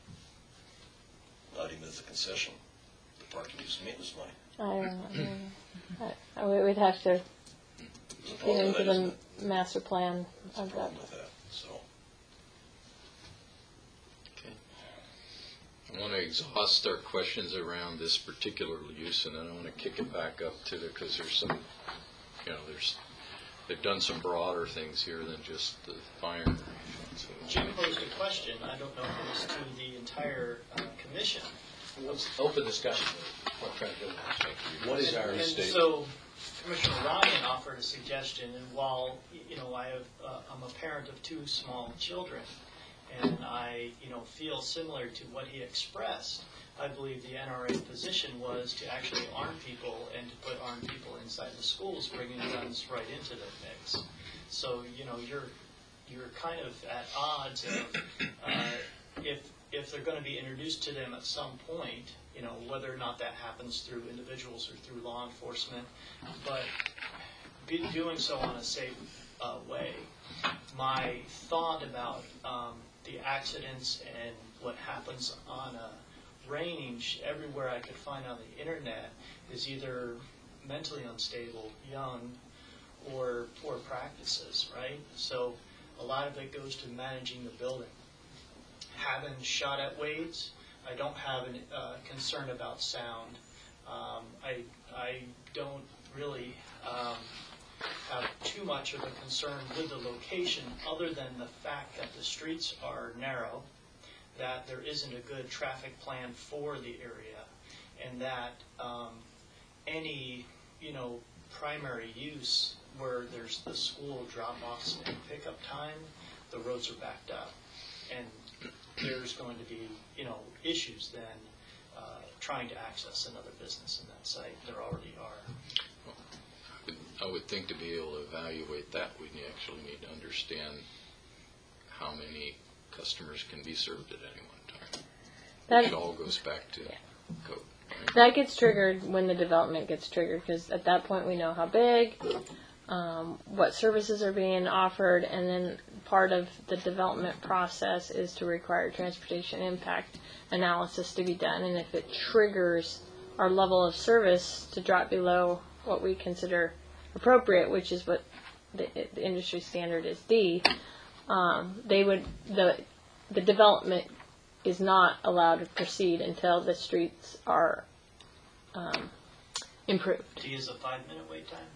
Not even as a concession. The park can use maintenance money. I don't know. I don't know. I, I, we'd have to There's a get problem with into that, isn't the it? master plan There's a of that. problem with that, so. I want to exhaust our questions around this particular use, and then I want to kick it back up to the, because there's some, you know, there's, they've done some broader things here than just the firing. So, Jim posed a question, I don't know if it was to the entire uh, commission. Let's open discussion. What I'm trying to do. What is our And state? so Commissioner Ryan offered a suggestion, and while, you know, I have, uh, I'm a parent of two small children, and I, you know, feel similar to what he expressed, I believe the N R A position was to actually arm people and to put armed people inside the schools, bringing guns right into the mix. So, you know, you're, you're kind of at odds of, uh, if, if they're going to be introduced to them at some point, you know, whether or not that happens through individuals or through law enforcement, but be doing so on a safe uh, way. My thought about um, the accidents and what happens on a range everywhere I could find on the internet is either mentally unstable, young, or poor practices, right? So a lot of it goes to managing the building. Having shot at Wade's, I don't have a uh, concern about sound. Um, I, I don't really um, have too much of a concern with the location other than the fact that the streets are narrow, that there isn't a good traffic plan for the area, and that um, any, you know, primary use where there's the school drop-offs and pickup time, the roads are backed up. And there's going to be, you know, issues then uh, trying to access another business in that site. There already are. I would think to be able to evaluate that, we actually need to understand how many customers can be served at any one time. That, Which all goes back to yeah. code. Right? That gets triggered when the development gets triggered, because at that point we know how big, um, what services are being offered, and then part of the development process is to require transportation impact analysis to be done. And if it triggers our level of service to drop below what we consider appropriate, which is what the, the industry standard is D, um, they would the the development is not allowed to proceed until the streets are um, improved. D is a five-minute wait time?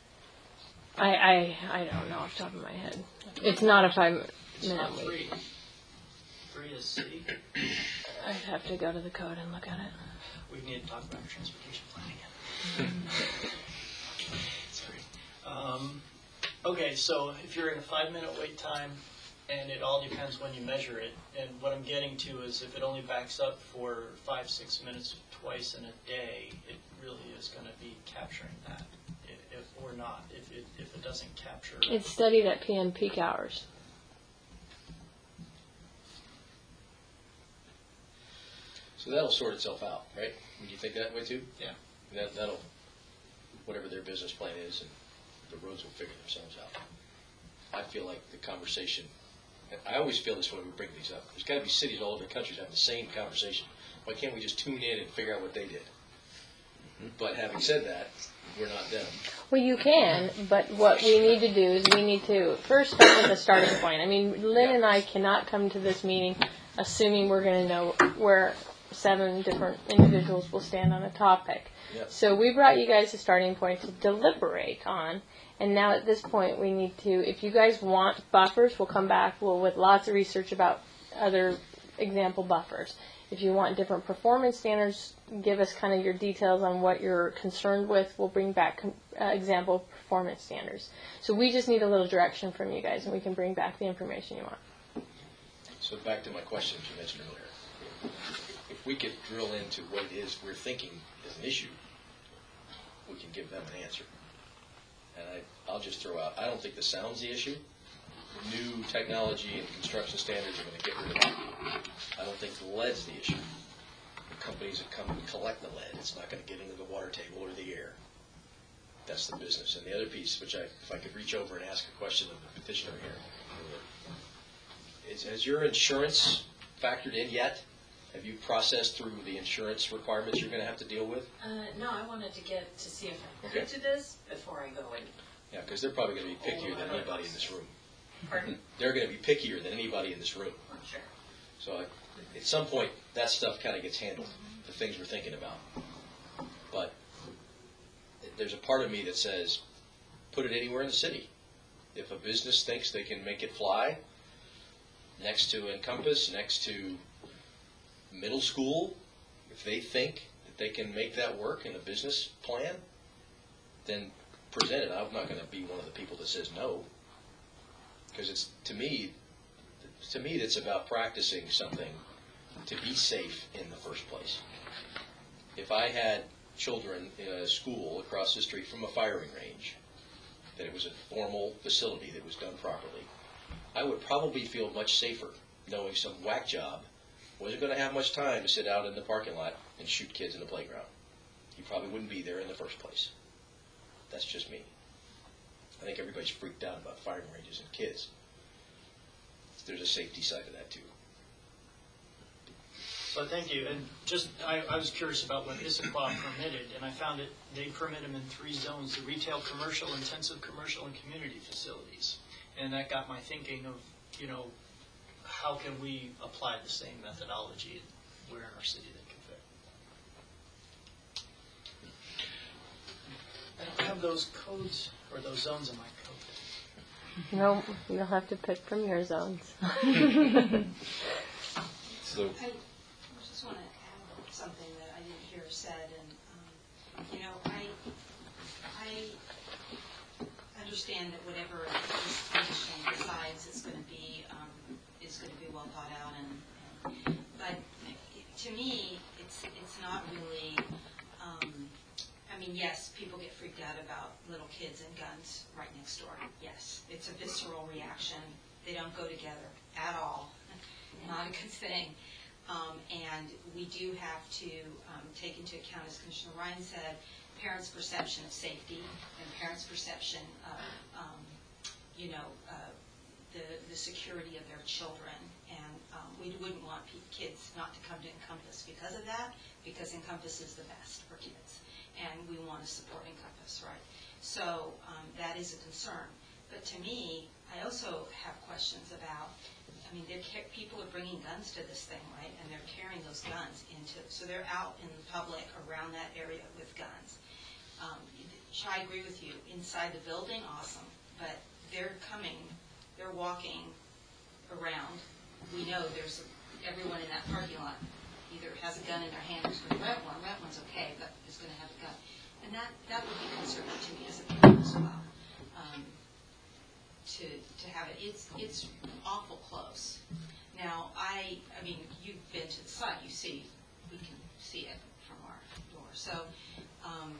I, I I don't know off the top of my head. It's not a five It's minute not wait. three. Three is C. I'd have to go to the code and look at it. We need to talk about transportation planning. Sorry. Um, okay, so if you're in a five-minute wait time, and it all depends when you measure it, and what I'm getting to is if it only backs up for five, six minutes twice in a day, it really is going to be capturing that, if, if or not, if it, if it doesn't capture. It's studied at P M peak hours. So that'll sort itself out, right? Would you think that way too? Yeah. That, that'll, whatever their business plan is, and the roads will figure themselves out. I feel like the conversation, and I always feel this when we bring these up. There's got to be cities all over the country having the same conversation. Why can't we just tune in and figure out what they did? But having said that, we're not them. Well, you can, but what we need to do is we need to first start with a starting point. I mean, Lynn Yeah. and I cannot come to this meeting assuming we're going to know where seven different individuals will stand on a topic. Yep. So we brought you guys a starting point to deliberate on, and now at this point we need to, if you guys want buffers, we'll come back we'll, with lots of research about other example buffers. If you want different performance standards, give us kind of your details on what you're concerned with. We'll bring back uh, example performance standards. So we just need a little direction from you guys, and we can bring back the information you want. So back to my question that you mentioned earlier. If we could drill into what it is we're thinking is an issue, we can give them an answer. And I, I'll just throw out, I don't think the sound's the issue. New technology and construction standards are going to get rid of it. I don't think the lead's the issue. companies that come and collect the lead. It's not going to get into the water table or the air. That's the business. And the other piece, which I, if I could reach over and ask a question of the petitioner here, is, has your insurance factored in yet? Have you processed through the insurance requirements you're going to have to deal with? Uh, no, I wanted to get, to see if I Okay. could do this before I go in. Yeah, because they're probably going to be pickier than anybody in this room. Pardon? They're going to be pickier than anybody in this room. I'm sure. So I, at some point, that stuff kind of gets handled, the things we're thinking about. But there's a part of me that says, put it anywhere in the city. If a business thinks they can make it fly, next to Encompass, next to middle school, if they think that they can make that work in a business plan, then present it. I'm not going to be one of the people that says no. Because it's, to me, to me, it's about practicing something to be safe in the first place. If I had children in a school across the street from a firing range, that it was a formal facility that was done properly, I would probably feel much safer knowing some whack job wasn't going to have much time to sit out in the parking lot and shoot kids in the playground. He probably wouldn't be there in the first place. That's just me. I think everybody's freaked out about firing ranges and kids. There's a safety side to that too. So thank you. And just, I, I was curious about what Issaquah permitted, and I found it, they permit them in three zones: the retail, commercial, intensive commercial, and community facilities. And that got my thinking of, you know, how can we apply the same methodology where in our city they can fit. I don't have those codes or those zones in my code. No, you'll have to pick from your zones. So, I just want to add something that I didn't hear said, and, um, you know, I, I understand that whatever this commission decides is going to be, um, is going to be well thought out, and, and but to me, it's, it's not really, um, I mean, yes, people get freaked out about little kids and guns right next door. Yes, it's a visceral reaction. They don't go together at all. Not a good thing. Um, and we do have to um, take into account, as Commissioner Ryan said, parents' perception of safety and parents' perception of, um, you know, uh, the, the security of their children. And um, we wouldn't want pe- kids not to come to Encompass because of that, because Encompass is the best for kids. And we want to support Encompass, right? So um, that is a concern. But to me, I also have questions about, I mean, they're, people are bringing guns to this thing, right? And they're carrying those guns into, so they're out in the public around that area with guns. Um, I agree with you. Inside the building, awesome. But they're coming, they're walking around. We know there's, everyone in that parking lot either has a gun in their hand or is going to rent one. Rent one's okay, but is going to have a gun. And that, that would be concerning to me as a parent as well. Um, to to have it. It's it's awful close. Now, I I mean, you've been to the site. You see, we can see it from our door. So, um,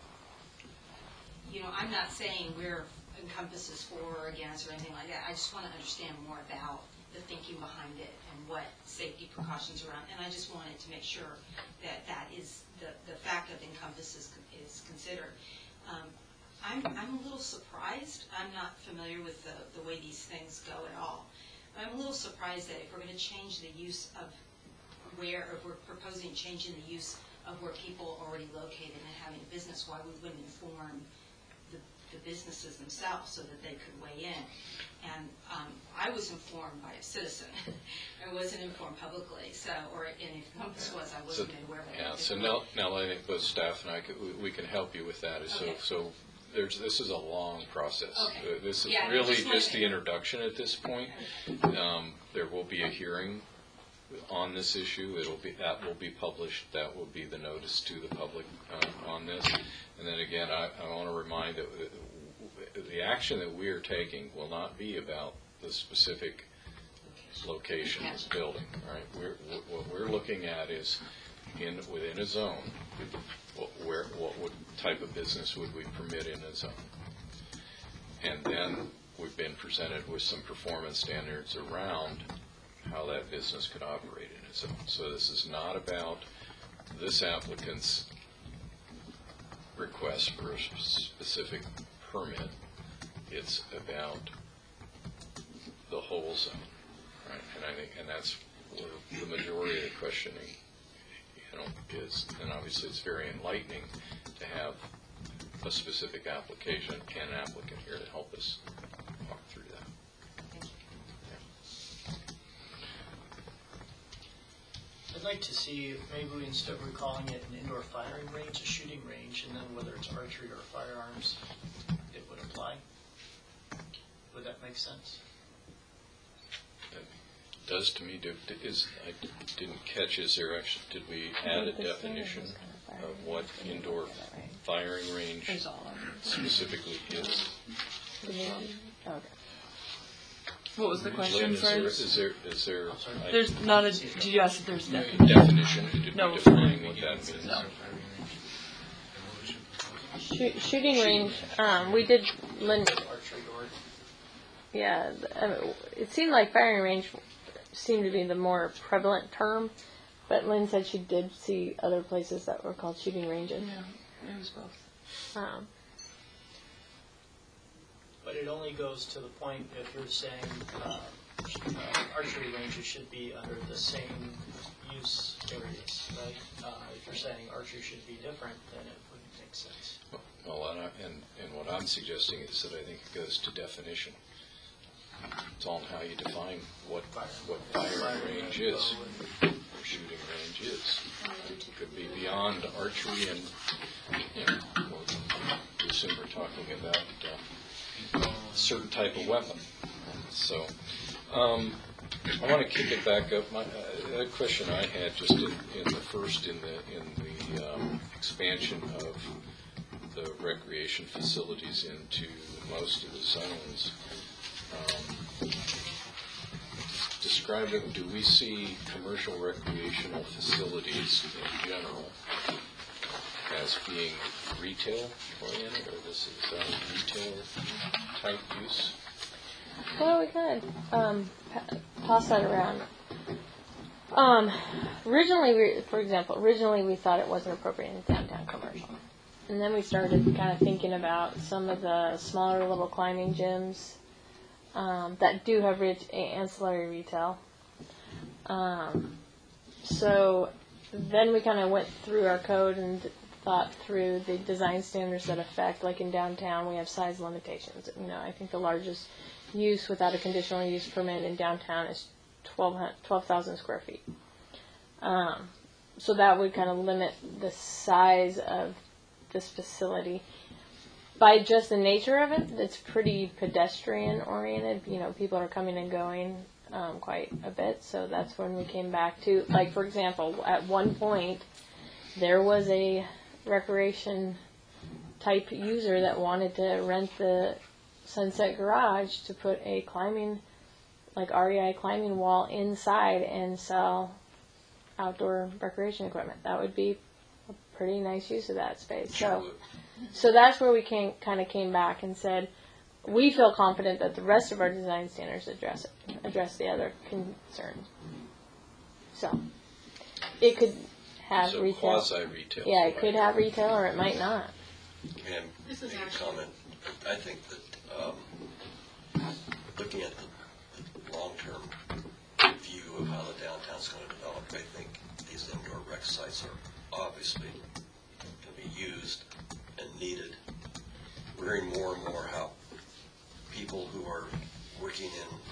you know, I'm not saying we're Encompass is for or against or anything like that. I just want to understand more about the thinking behind it and what safety precautions around. And I just wanted to make sure that that is the the fact of Encompass is, is considered. Um, I'm, I'm a little surprised. I'm not familiar with the, the way these things go at all. But I'm a little surprised that if we're going to change the use of where, if we're proposing changing the use of where people are already located and having a business, why we wouldn't inform the, the businesses themselves so that they could weigh in. And um, I was informed by a citizen. I wasn't informed publicly. So, or and if Compass was, I wasn't so, aware of it. yeah, so now, now I think both staff and I, could, we, we can help you with that. So, Okay. so there's, this is a long process. Okay. Uh, this is Yeah, really just just wanted- the introduction at this point. Um, there will be a hearing on this issue. It'll be, that will be published. That will be the notice to the public uh, on this. And then again, I, I want to remind that uh, the action that we are taking will not be about the specific location of the building. Right? We're, what we're looking at is in within a zone. What, where, what would, type of business would we permit in a zone? And then we've been presented with some performance standards around how that business could operate in a zone. So this is not about this applicant's request for a specific permit. It's about the whole zone, right? And I think, and that's where the majority of the questioning, you know, is. And obviously, it's very enlightening to have a specific application and an applicant here to help us walk through that. I'd like to see if maybe we, instead of calling it an indoor firing range, a shooting range, and then whether it's archery or firearms, it would apply. Would that make sense? It does to me. Do, is I didn't catch. Is there actually? Did we add a definition of what indoor firing range There's all of them. specifically is? Okay. What was the Lynn, question, is there, sorry? is there, is there I- There's not a, did you ask if there's a definition? definition? Did No. we define what that means? No. Shoot, shooting range. Um, we did. Lynn, Archery or yeah, I mean, it seemed like firing range seemed to be the more prevalent term, but Lynn said she did see other places that were called shooting ranges. Yeah, it was both. Um, But it only goes to the point if you're saying uh, uh, archery ranges should be under the same use areas, right? Uh, if you're saying archery should be different, then it wouldn't make sense. Well, and, I- and, and what I'm suggesting is that I think it goes to definition. It's all in how you define what, what firing range is, or shooting range is. It could be beyond archery and, you know, we'll assume we're talking about uh, a certain type of weapon. So, um, I want to kick it back up. My, uh, a question I had just in, in the first, in the, in the um, expansion of the recreation facilities into most of the zones. Um, describe it, do we see commercial recreational facilities in general as being retail oriented, or this is uh, retail type use? well, we kind of um, pa- toss that around. Um, originally, we, for example, originally we thought it wasn't appropriate in downtown commercial. And then we started kind of thinking about some of the smaller little climbing gyms um, that do have rich ancillary retail. Um, so then we kind of went through our code and thought through the design standards that affect, like in downtown, we have size limitations. You know, I think the largest use without a conditional use permit in downtown is twelve thousand square feet. Um, so that would kind of limit the size of this facility. By just the nature of it, it's pretty pedestrian oriented. You know, people are coming and going um, quite a bit. So that's when we came back to, like, for example, at one point, there was a recreation type user that wanted to rent the Sunset Garage to put a climbing, like R E I climbing wall inside and sell outdoor recreation equipment. That would be a pretty nice use of that space. So, so that's where we came, kind of came back and said, we feel confident that the rest of our design standards address it, address the other concerns. So, it could have So retail. quasi-retail. Yeah, it could have retail or it might not. And This is make a actually- comment. I think that um, looking at the long-term view of how the downtown's going to develop, I think these indoor rec sites are obviously going to be used and needed. We're hearing more and more how people who are working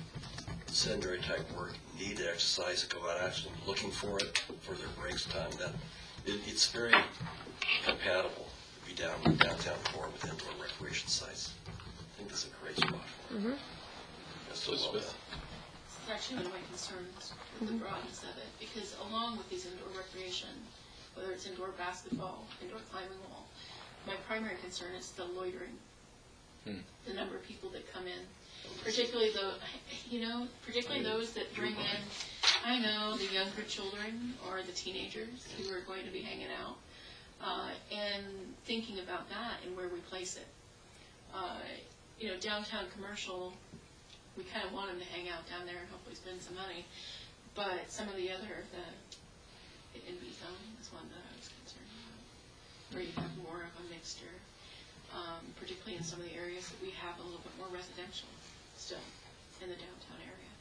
in sedentary type work need to exercise, go out actually looking for it for their breaks time. That it, it's very compatible to be down downtown core with indoor recreation sites. I think this is a great spot for it. Mm-hmm. That's so well Elizabeth? done. It's actually one of my concerns with the broadness of it, because along with these indoor recreation, whether it's indoor basketball, indoor climbing wall, my primary concern is the loitering. Hmm. The number of people that come in, particularly the, you know, particularly those that bring in, I know, the younger children or the teenagers who are going to be hanging out, uh, and thinking about that and where we place it. Uh, you know, downtown commercial, we kind of want them to hang out down there and hopefully spend some money. But some of the other, the, the N B zone is one that I where you have more of a mixture, um, particularly in some of the areas that we have a little bit more residential still in the downtown area.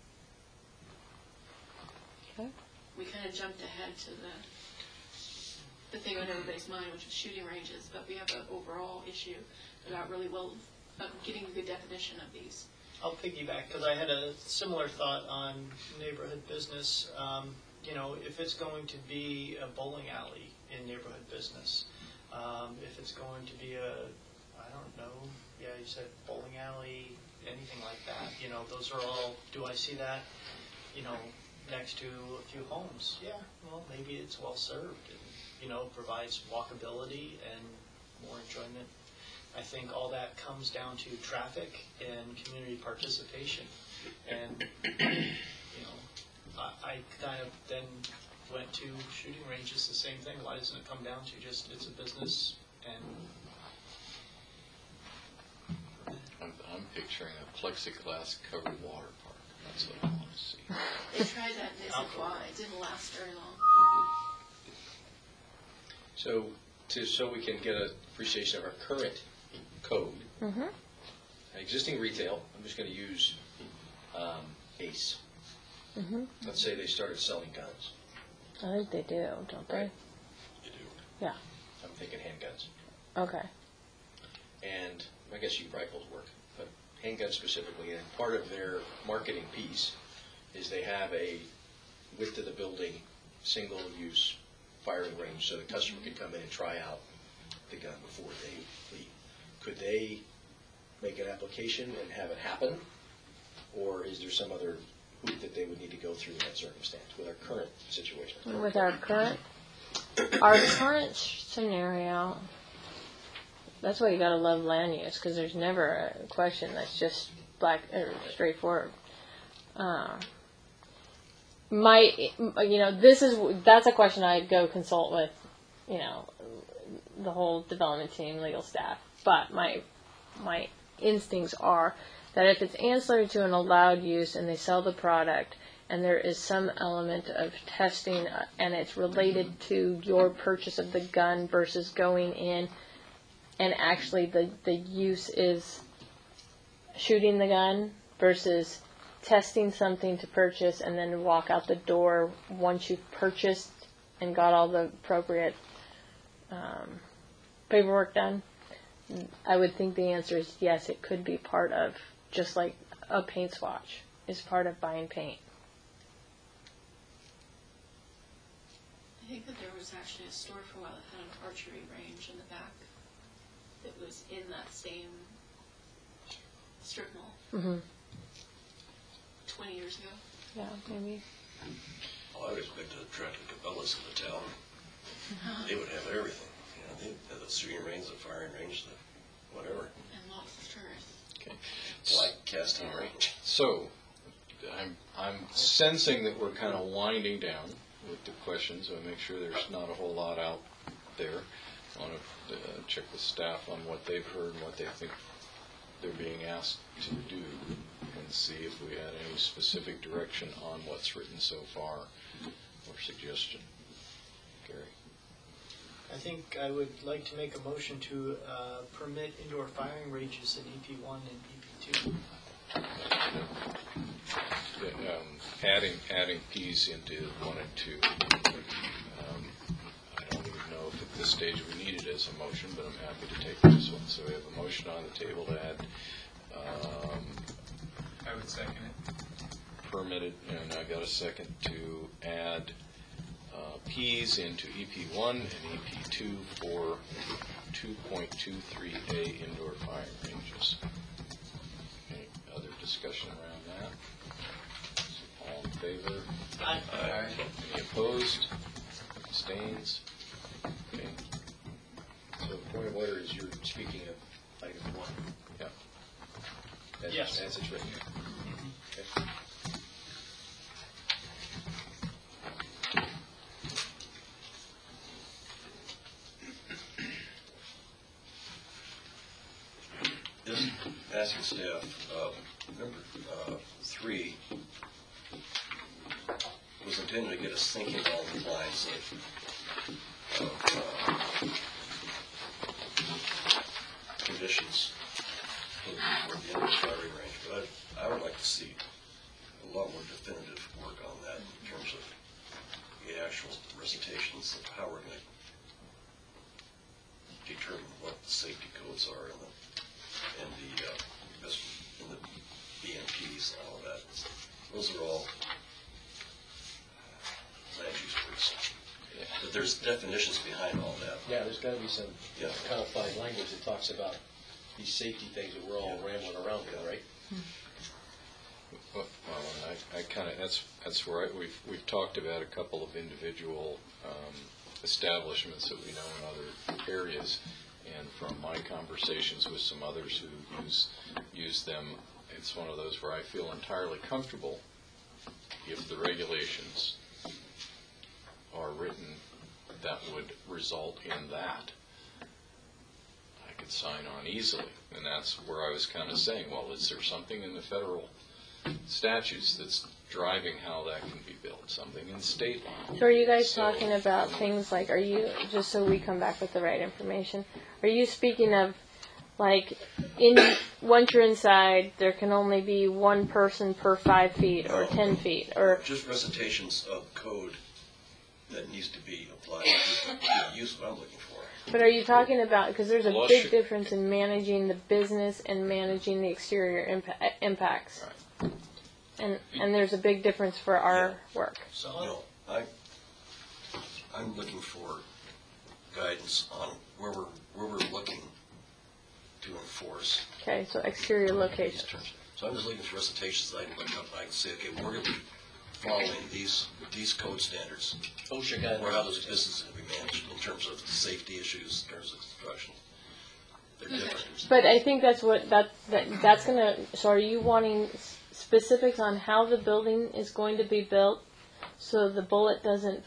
Okay. We kind of jumped ahead to the the thing on everybody's mind, which is shooting ranges, but we have an overall issue about really well uh, getting a good definition of these. I'll piggyback, because I had a similar thought on neighborhood business. Um, you know, if it's going to be a bowling alley in neighborhood business, um, if it's going to be a, I don't know, yeah, you said bowling alley, anything like that, you know, those are all, do I see that, you know, next to a few homes? Yeah, well, maybe it's well served and, you know, provides walkability and more enjoyment. I think all that comes down to traffic and community participation. And, you know, I, I kind of then went to shooting ranges, the same thing. Why doesn't it come down to just it's a business and... I'm, I'm picturing a plexiglass covered water park. That's what I want to see. They tried that in Issaquah. It didn't last very long. So, to, so we can get an appreciation of our current code, Mm-hmm. existing retail, I'm just going to use um, Ace. Mm-hmm. Let's say they started selling guns. I think they do, don't they? Right. You do. Yeah. I'm thinking handguns. Okay. And I guess you rifles work, but handguns specifically. And part of their marketing piece is they have a width of the building, single-use firing range, so the customer can come in and try out the gun before they leave. Could they make an application and have it happen, or is there some other hoop that they would need to go through in that circumstance with our current situation? With our current, our current scenario, that's why you gotta love land use, because there's never a question that's just black or straightforward. Uh, my, you know, this is that's a question I'd go consult with, you know, the whole development team, legal staff. But my my instincts are that if it's ancillary to an allowed use and they sell the product and there is some element of testing uh, and it's related to your purchase of the gun versus going in and actually the, the use is shooting the gun versus testing something to purchase and then walk out the door once you've purchased and got all the appropriate um, paperwork done, I would think the answer is yes, it could be part of, just like a paint swatch is part of buying paint. I think that there was actually a store for a while that had an archery range in the back that was in that same strip mall Mm-hmm. twenty years ago. Yeah, maybe. Well, I would expect to attract the Cabela's in the town. They would have everything. You know, they have the shooting range, the firing range, the whatever. And lots of tourists. Okay. Like casting range. So, I'm, I'm sensing that we're kind of winding down with the questions, so I make sure there's not a whole lot out there. I want to uh, check with staff on what they've heard and what they think they're being asked to do, and see if we had any specific direction on what's written so far or suggestion. Gary? I think I would like to make a motion to uh, permit indoor firing ranges in E P one and E P two. Yeah, um, adding adding P's into one and two. Um, I don't even know if at this stage we need it as a motion, but I'm happy to take this one. So we have a motion on the table to add um, I would second it. permitted, and I got a second to add uh, P's into E P one and E P two for two point two three A indoor firing ranges. Any other discussion around that? So all in favor? Aye. Aye. Any opposed? Abstains? Okay. So the point of order is you're speaking of item one. Yeah. As, Yes. As it's written. Okay. Just asking staff, uh, number uh, three was intended to get us thinking along the lines of, of uh, firing range, but I, I would like to see a lot more definitive work on that in terms of the actual recitations of how we're going to determine what the safety codes are and the, and the, uh, best, and the B M Ps and all of that. Those are all land use words. Yeah. But there's definitions behind all that. Yeah, there's got to be some Yeah. codified language that talks about these safety things that we're all Yeah. rambling around with, right? Well, and I, I kind of, that's, that's where I, we've, we've talked about a couple of individual um, establishments that we know in other areas, and from my conversations with some others who use, use them, it's one of those where I feel entirely comfortable if the regulations are written that would result in that. I could sign on easily, and that's where I was kind of saying, well, is there something in the federal statutes that's driving how that can be built, something in state law? So are you guys So- talking about things like, are you, just so we come back with the right information, are you speaking of, like, in once you're inside, there can only be one person per five feet or ten feet, or Just recitations of code that needs to be applied to the use what I'm looking for. but are you talking about, because there's a Well, big should- difference in managing the business and managing the exterior impa- impacts, and and there's a big difference for our work. So, No, I, I'm looking for guidance on where we're, where we're looking to enforce Okay, so exterior these location. terms. So I'm just looking for recitations that I can look up, and I can say, okay, we're going to be following these, these code standards, OSHA or how guidelines. this business is going to be managed in terms of safety issues, in terms of construction. They're different. But I think that's what that, that that's gonna. So are you wanting s- specifics on how the building is going to be built, so the bullet doesn't?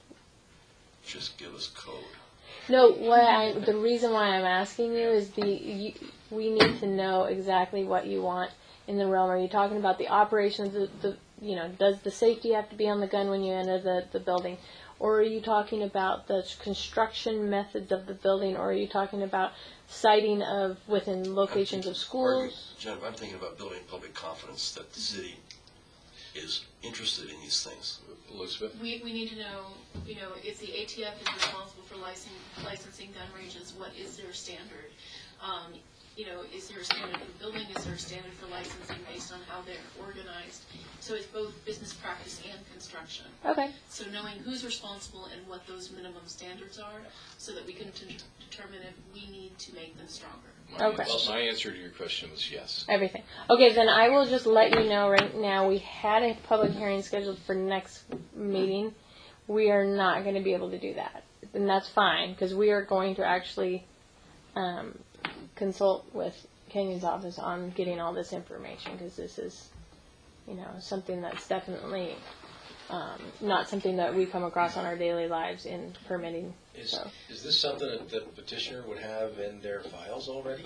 Just give us code. No, what I the reason why I'm asking you is the you, we need to know exactly what you want in the realm. Are you talking about the operations of the you know does the safety have to be on the gun when you enter the the building? Or are you talking about the construction methods of the building, or are you talking about siting of within locations of schools? Jennifer, I'm thinking about building public confidence that the city is interested in these things. Elizabeth? We, we need to know, you know, if the A T F is responsible for licensing, licensing gun ranges, what is their standard? Um, you know, is there a standard for building? Is there a standard for licensing based on how they're organized? So it's both business practice and construction. Okay. So knowing who's responsible and what those minimum standards are, so that we can t- determine if we need to make them stronger. My Okay. ans- My answer to your question was yes. Everything. Okay, then I will just let you know right now, we had a public hearing scheduled for next meeting. We are not going to be able to do that. And that's fine, because we are going to actually um, consult with Kenyon's office on getting all this information, because this is, you know, something that's definitely um, not something that we come across on our daily lives in permitting. Is, So. is this something that the petitioner would have in their files already?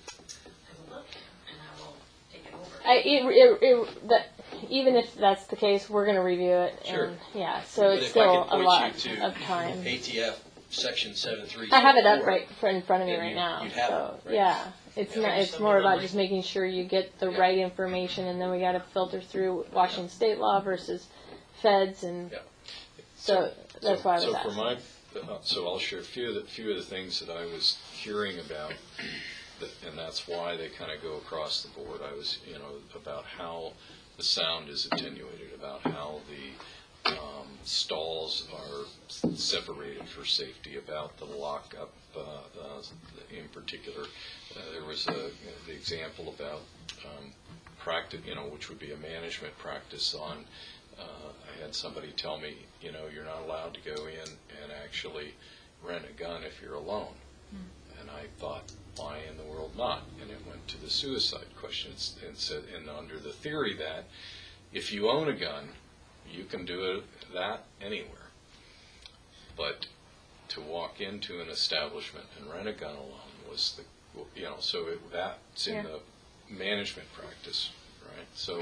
I will look, and I will take it over. I, it, it, it, that, even if that's the case, we're going to review it. Sure. And, yeah, so But it's if still I a could point lot you to of time. A T F section seven three. I have it up right fr- in front of me Then right you- now. you'd have So it, right? yeah, it's Yeah. not. It's Some more of them about are- just making sure you get the Yeah. right information, and then we got to filter through Washington state law versus feds, and Yeah. so that's why I was So for asking. my, uh, so I'll share a few of the, few of the things that I was hearing about, that- and that's why they kind of go across the board. I was, you know, about how the sound is attenuated, about how the um, stalls are s- separated for safety, about the lockup, uh, uh, in particular. Uh, there was a, the example about um, practice, you know, which would be a management practice on, uh, I had somebody tell me, you know, you're not allowed to go in and actually rent a gun if you're alone. And I thought, why in the world not? And it went to the suicide questions and said, and under the theory that if you own a gun, you can do it, that anywhere. But to walk into an establishment and rent a gun alone was the, you know, so it, that's in Yeah. the management practice, right? So,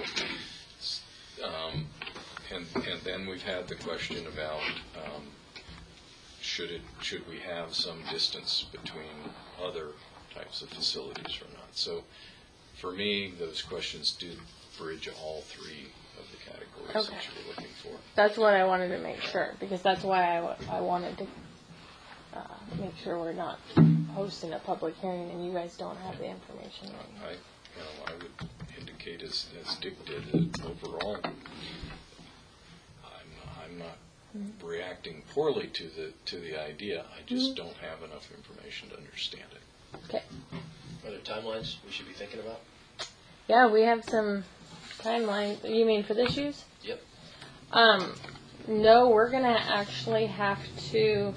um, and and then we've had the question about um, should it should we have some distance between other types of facilities or not? So for me, those questions do bridge all three of the categories Okay. that you're looking for. That's what I wanted to make sure, because that's why I, wa- I wanted to uh, make sure we're not hosting a public hearing and you guys don't have the information. I, you know, I would indicate as, as Dick did, that overall, I'm, I'm not reacting poorly to the, to the idea. I just don't have enough information to understand it. Okay. Are there timelines we should be thinking about? Yeah, we have some timelines. You mean for this use? Yep. Um, no, we're gonna actually have to,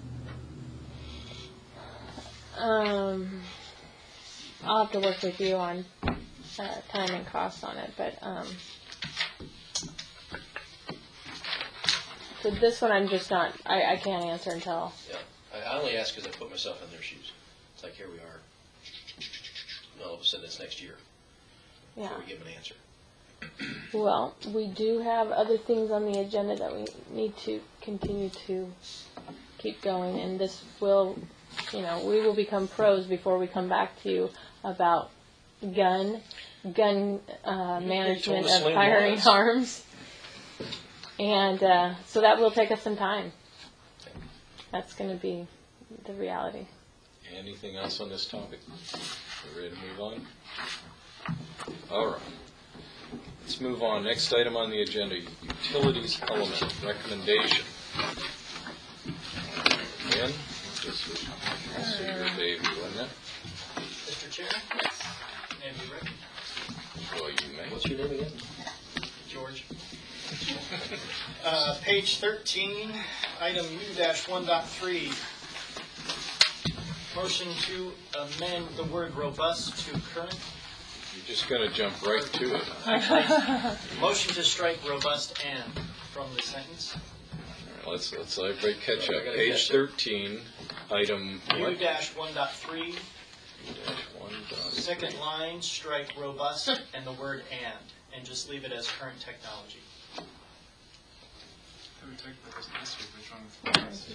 um, I'll have to work with you on, uh, time and cost on it, but, um, so this one I'm just not, I, I can't answer until, Yeah. I, I only ask because I put myself in their shoes. It's like, here we are. And all of a sudden, it's next year yeah. before we give an answer. Well, we do have other things on the agenda that we need to continue to keep going, and this will, you know, we will become pros before we come back to you about gun, gun uh, management us of land firing laws. arms. And uh, so that will take us some time. That's going to be the reality. Anything else on this topic? We ready to move on? All right. Let's move on. Next item on the agenda, utilities element recommendation. Again, this was also your baby, wasn't it? Mister Chair? And you ready? Well, you may. What's your name again? George. Uh, page thirteen, item U one point three. Motion to amend the word robust to current. You're just going to jump right to it. Huh? Motion to strike robust and from the sentence. All right, let's let's let everybody catch up. I gotta Page catch up. thirteen, item U what? one point three, Dash one dot second line, strike robust and the word and, and just leave it as current technology. We talked about this last week. What's wrong with this?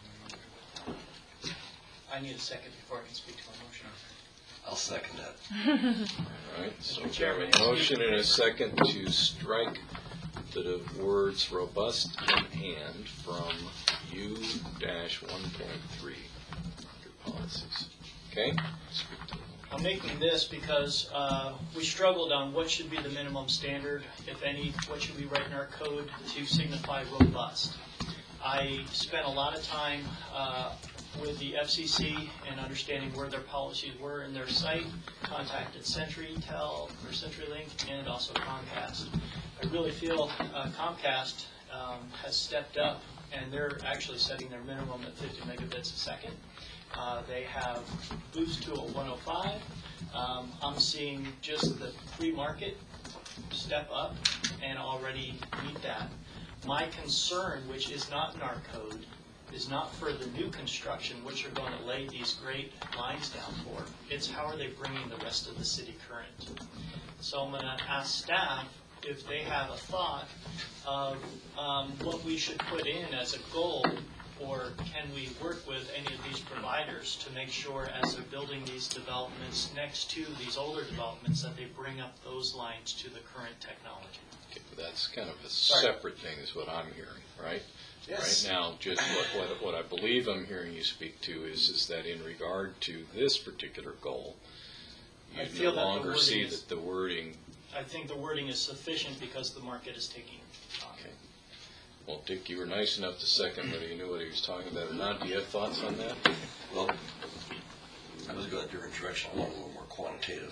I need a second before I can speak to my motion. I'll second that. All right, so we Mister have Chairman, a motion and a second to strike the words robust and and from U one point three, your policies. Okay? Speak to it. I'm making this because uh, we struggled on what should be the minimum standard, if any, what should we write in our code to signify robust. I spent a lot of time uh, with the F C C and understanding where their policies were in their site, contacted CenturyTel or CenturyLink and also Comcast. I really feel uh, Comcast um, has stepped up and they're actually setting their minimum at fifty megabits a second. Uh, they have boost to a one oh five. Um, I'm seeing just the pre-market step up and already meet that. My concern, which is not in our code, is not for the new construction, which are going to lay these great lines down for. It's how are they bringing the rest of the city current. So I'm going to ask staff if they have a thought of um, what we should put in as a goal, or can we work with any of these providers to make sure as they're building these developments next to these older developments that they bring up those lines to the current technology. Okay, but that's kind of a Sorry. separate thing is what I'm hearing, right? Yes. Right now, just what, what, what I believe I'm hearing you speak to is, is that in regard to this particular goal, I you feel no that the longer wording see is- that the wording, I think the wording is sufficient because the market is taking on. okay. Well, Dick, you were nice enough to second whether you knew what he was talking about or not. Do you have thoughts on that? Well, I was going a different direction. I want a little more quantitative.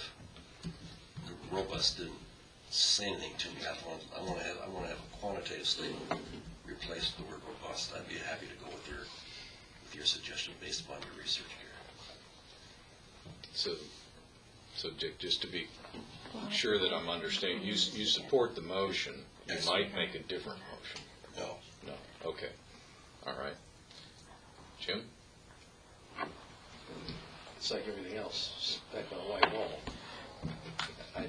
The robust didn't say anything to me. I want, I want to have, I want to have a quantitative statement replace the word robust. I'd be happy to go with your, with your suggestion based upon your research here. So, so Dick, just to be sure that I'm understanding, you, you support the motion. You Yes. might make a different motion. No. No, okay. All right. Jim? It's like everything else, it's back on a white wall. I,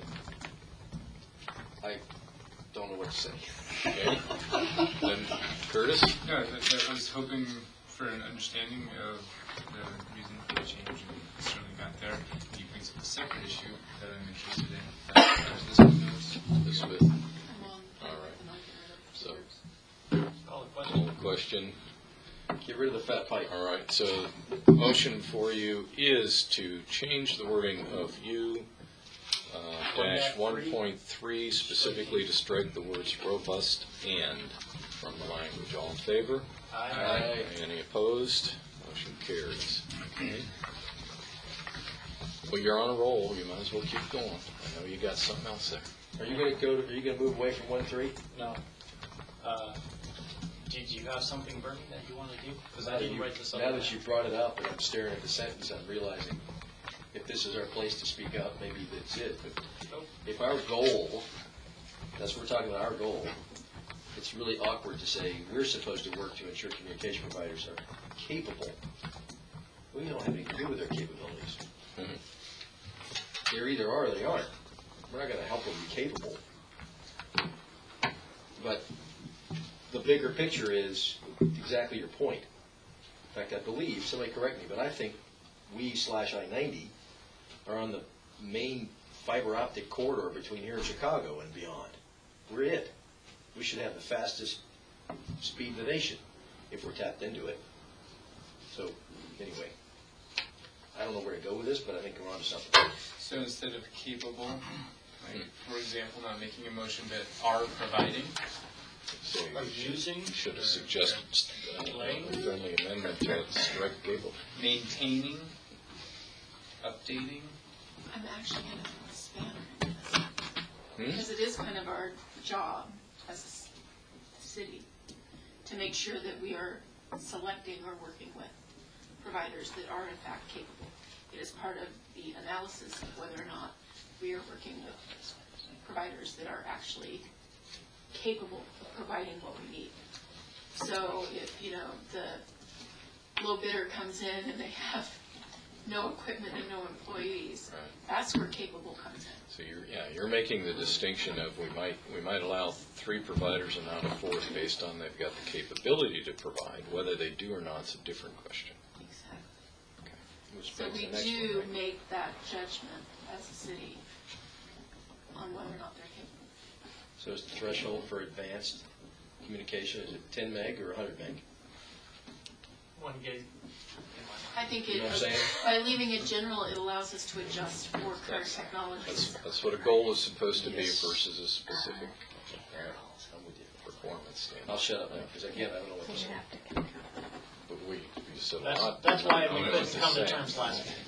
I don't know what to say. Okay. Then Curtis? No, I, I was hoping for an understanding of the reason for the change, and certainly got there. He brings up a separate issue that I'm interested in. As far as this one goes. This with, I'm on. all right. I'm not getting rid of So- words. Call the question. Call the question. Get rid of the fat pipe. All right, so motion for you is to change the wording of U uh, dash one point three, specifically to strike the words robust and from the language. All in favor? Aye. Any opposed? Motion carries. Okay. Well, you're on a roll. You might as well keep going. I know you got something else there. Are you gonna go to, are you gonna move away from one three? No. Uh, Did you have something, Bernie, that you want to do? Because I Now that didn't you- write this up. Now that you brought it up and I'm staring at the sentence, I'm realizing if this is our place to speak up, maybe that's it. But if our goal, that's what we're talking about, our goal, it's really awkward to say we're supposed to work to ensure communication providers are capable. We don't have anything to do with their capabilities. Mhm. They either are or they aren't. We're not going to help them be capable. But the bigger picture is exactly your point. In fact, I believe, somebody correct me, but I think we slash I ninety are on the main fiber optic corridor between here and Chicago and beyond. We're it. We should have the fastest speed in the nation if we're tapped into it. So, anyway, I don't know where to go with this, but I think we're on to something. So instead of capable, like, for example, not making a motion, but are providing, So you Like using? should have suggested uh, a friendly amendment to strike capable. maintaining, updating. I'm actually going to put a spanner in this. Hmm? Because it is kind of our job as a s- city to make sure that we are selecting or working with providers that are in fact capable. It is part of the analysis of whether or not we are working with providers that are actually capable of providing what we need. So if, you know, the low bidder comes in and they have no equipment and no employees, Right. that's where capable comes in. So you're, yeah, you're making the distinction of we might, we might allow three providers and not a fourth based on they've got the capability to provide. Whether they do or not is a different question. Exactly. Which So begs we the next do one, right? make that judgment as a city on whether or not they're capable. So is the threshold for advanced communication, is it ten meg or one hundred meg? One gig. I think You it, know what I'm saying? by leaving it general, it allows us to adjust for current That's, technologies. that's what a goal is supposed to be Yes. versus a specific I'm with you. performance I'll standard. shut up now, because again, I don't know what to say. But we, we said a That's, lot. that's why I don't we know couldn't what to come to say. terms last week.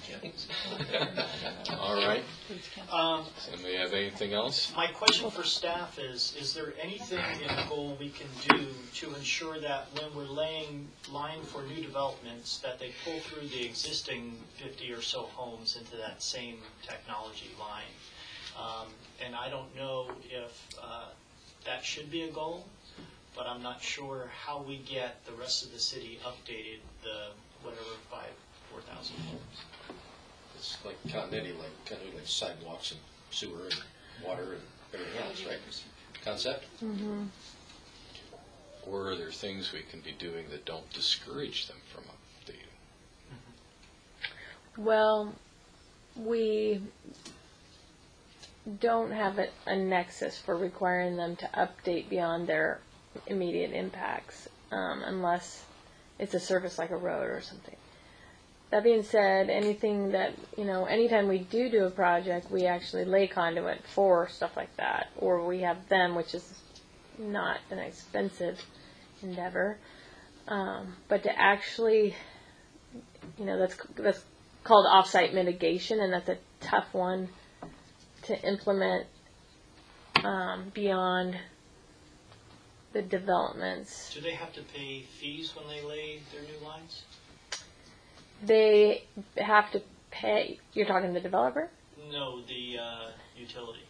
All right. Um, Somebody have anything else? My question for staff is, is there anything in the goal we can do to ensure that when we're laying line for new developments, that they pull through the existing fifty or so homes into that same technology line? Um, and I don't know if uh, that should be a goal, but I'm not sure how we get the rest of the city updated, the whatever, five, four thousand homes. It's like continuity, like continuity, like sidewalks and sewer and water and everything else, right? Concept? Or are there things we can be doing that don't discourage them from updating? Well, we don't have a, a nexus for requiring them to update beyond their immediate impacts, um, unless it's a service like a road or something. That being said, anything that, you know, anytime we do do a project, we actually lay conduit for stuff like that, or we have them, which is not an expensive endeavor. Um, but to actually, you know, that's that's called off-site mitigation, and that's a tough one to implement um, beyond the developments. Do they have to pay fees when they lay their new lines? They have to pay. You're talking the developer? No, the uh, utility.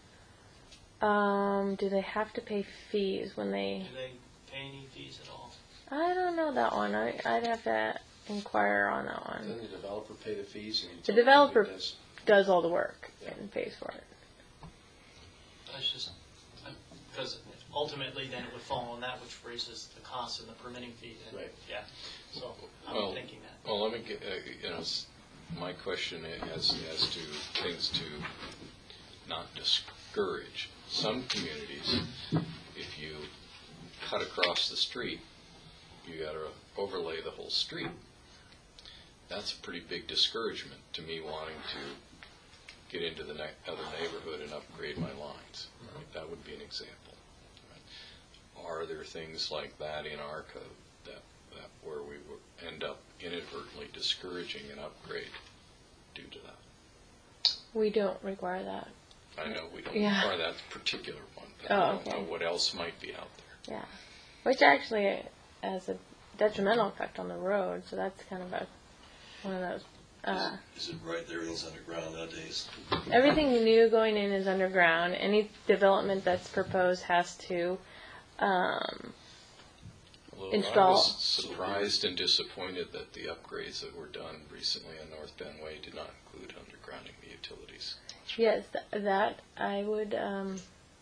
Um, do they have to pay fees when they? Do they pay any fees at all? I don't know that one. I, I'd have to inquire on that one. Doesn't the developer pay the fees? and The utility developer does? does all the work Yeah. and pays for it. That's just, because ultimately then it would fall on that, which raises the cost and the permitting fee. And, Right. Yeah, so I'm Well, thinking that. Well, let me get, uh, you know, s- my question has, has to, things to not discourage. Some communities, if you cut across the street, you gotta overlay the whole street. That's a pretty big discouragement to me wanting to get into the ne- other neighborhood and upgrade my lines. Right? That would be an example. Right? Are there things like that in our code that, that where we would end up inadvertently discouraging an upgrade due to that? We don't require that. I know we don't Yeah. require that particular one, but Oh, I don't okay. know what else might be out there. Yeah. Which actually has a detrimental effect on the road, so that's kind of a one of those. Uh, Is it right there, everything's underground nowadays? everything new going in is underground. Any development that's proposed has to um, Well, Install. I was surprised and disappointed that the upgrades that were done recently on North Bend Way did not include undergrounding the utilities. yes, th- that I would. Um,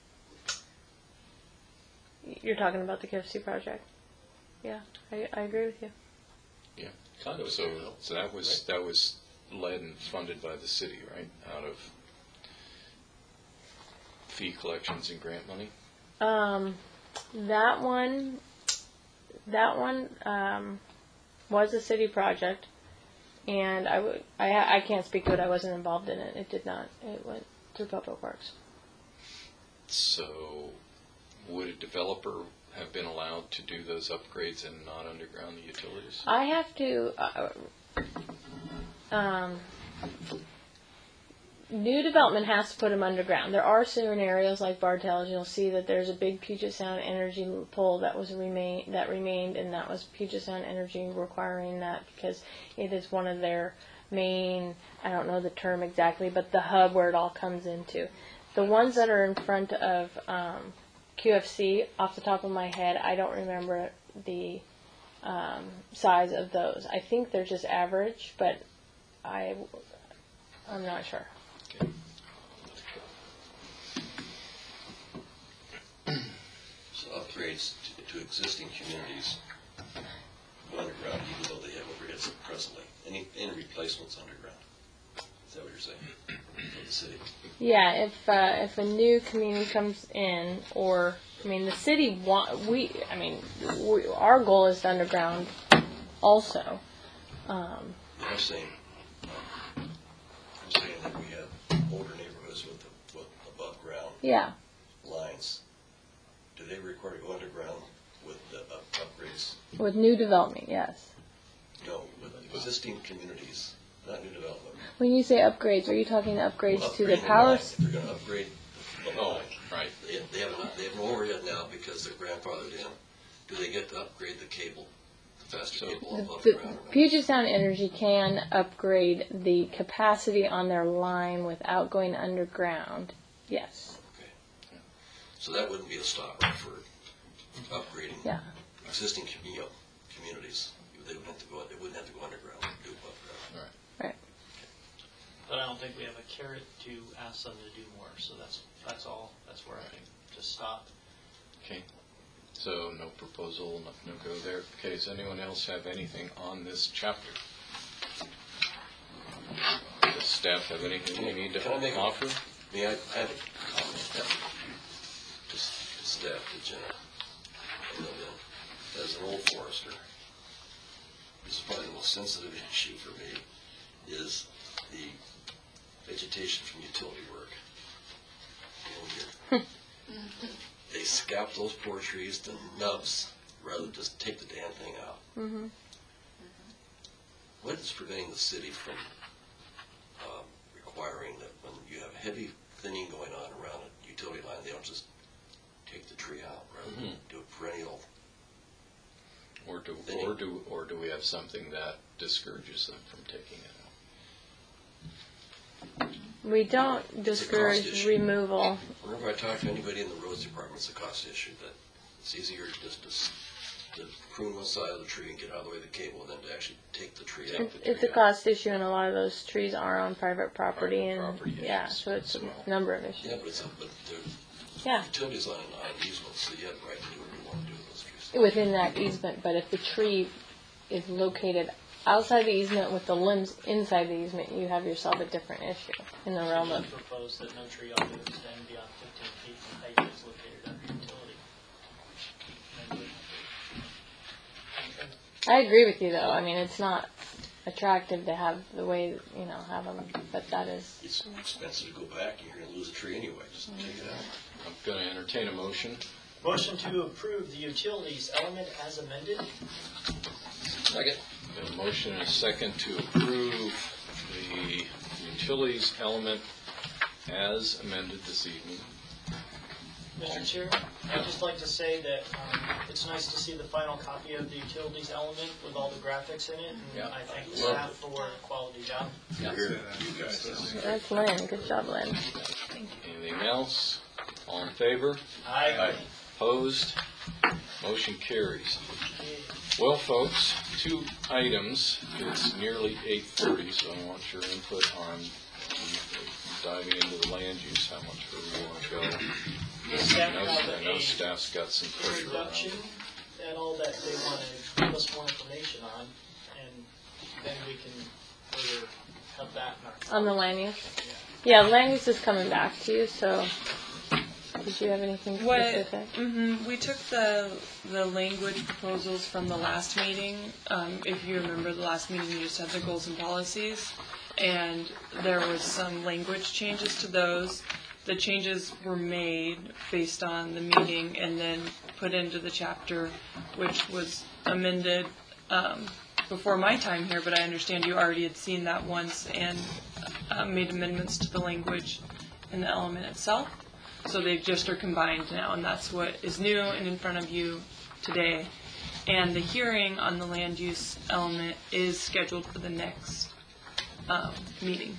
you're talking about the K F C project. Yeah, I, I agree with you. Yeah. Conduit, So, though, so that was right? that was led and funded by the city, right? Out of fee collections and grant money. Um, that one, that one um, was a city project, and I would, I, I can't speak to it. I wasn't involved in it. It did not. It went through Public Works. So, would a developer have been allowed to do those upgrades and not underground the utilities? I have to. Uh, um, new development has to put them underground. There are scenarios like Bartell's. You'll see that there's a big Puget Sound Energy pole that was remain that remained, and that was Puget Sound Energy requiring that because it is one of their main. I don't know the term exactly, but the hub where it all comes into. The ones that are in front of um, Q F C, off the top of my head, I don't remember the um, size of those. I think they're just average, but I, I'm not sure. Okay. So upgrades to, to existing communities go underground even though they have overheads presently. Any, any replacements underground. Is that what you're saying? For the city? Yeah, if uh, if a new community comes in, or I mean, the city want we. I mean, we, our goal is to underground, also. Um, I'm saying, I'm saying that we have older neighborhoods with, the, with above ground yeah, lines. Do they require to go underground with the up, upgrades? with new development, yes. No, with existing communities, not new development. When you say upgrades, are you talking upgrades Well, to the upgrading power? line. s- If they're going to upgrade the Oh, line, right. they, they have they have an overhead now because they're grandfathered in. Do they get to upgrade the cable, the faster So- cable The, above the ground? or no? Puget Sound Energy can upgrade the capacity on their line without going underground. Yes. Okay. So that wouldn't be a stopper for upgrading Yeah. existing commu- you know, communities. They wouldn't have to go. They wouldn't have to go underground. Do above ground. Right. But I don't think we have a carrot to ask them to do more, so that's, that's all, that's where I think to stop. Okay. So no proposal, no, no go there. Okay. Does anyone else have anything on this chapter? Does staff have anything they need to Can I make a- offer? May I, I have a comment, just to staff, to Jenna. You know, then, as an old forester, this is probably the most sensitive issue for me, is the vegetation from utility work. You know, you're- They scalp those poor trees to nubs, rather than just take the damn thing out. Mm-hmm. What is preventing the city from um, requiring that when you have heavy thinning going on around a utility line, they don't just take the tree out, rather than do a perennial? Or do Thinning. or do or do we have something that discourages them from taking it out? We don't It's a cost discourage issue. removal. Whenever I talk to anybody in the roads department, it's a cost issue, that it's easier just to, s- to prune one side of the tree and get out of the way of the cable than to actually take the tree out. It's, it's a cost issue, and a lot of those trees are on private property, Private and property yeah, issues. so it's So- a number of issues. Yeah, but it's, a- but they're, Yeah, Utilities on an on easement, so you have the right to do whatever you want to do with those trees. within that easement, but if the tree is located outside the easement with the limbs inside the easement, you have yourself a different issue in the realm We of, propose that no tree ought to extend beyond fifteen feet from height that is located under utility. I agree with you though, I mean, it's not attractive to have the way, you know, have them, but that is, It's expensive to go back, and you're going to lose a tree anyway, just take it out. I'm going to entertain a motion. Motion to approve the utilities element as amended. Second. Got a motion and a second to approve the utilities element as amended this evening. Mister Chair, I'd just like to say that um, it's nice to see the final copy of the utilities element with all the graphics in it, and Yeah. I thank the staff for a quality job. Yeah. Here, you guys. that's Lynn, good job, Lynn. Anything else? All in favor? Aye. Opposed? Motion carries. Well, folks, two items. It's nearly eight thirty, so I want your input on diving into the land use, how much further you want to go. Does staff I know, have I know a staff's got some pressure on reduction it. at all that they want to give us more information on, and then we can further have that in our. On the land use? Yeah, land use is coming back to you, so, did you have anything What, specific? hmm we took the, the language proposals from the last meeting. Um, if you remember the last meeting, you just had the goals and policies. And there was some language changes to those. The changes were made based on the meeting and then put into the chapter, which was amended um, before my time here, but I understand you already had seen that once and uh, made amendments to the language in the element itself. So they just are combined now, and that's what is new and in front of you today. And the hearing on the land use element is scheduled for the next um, meeting.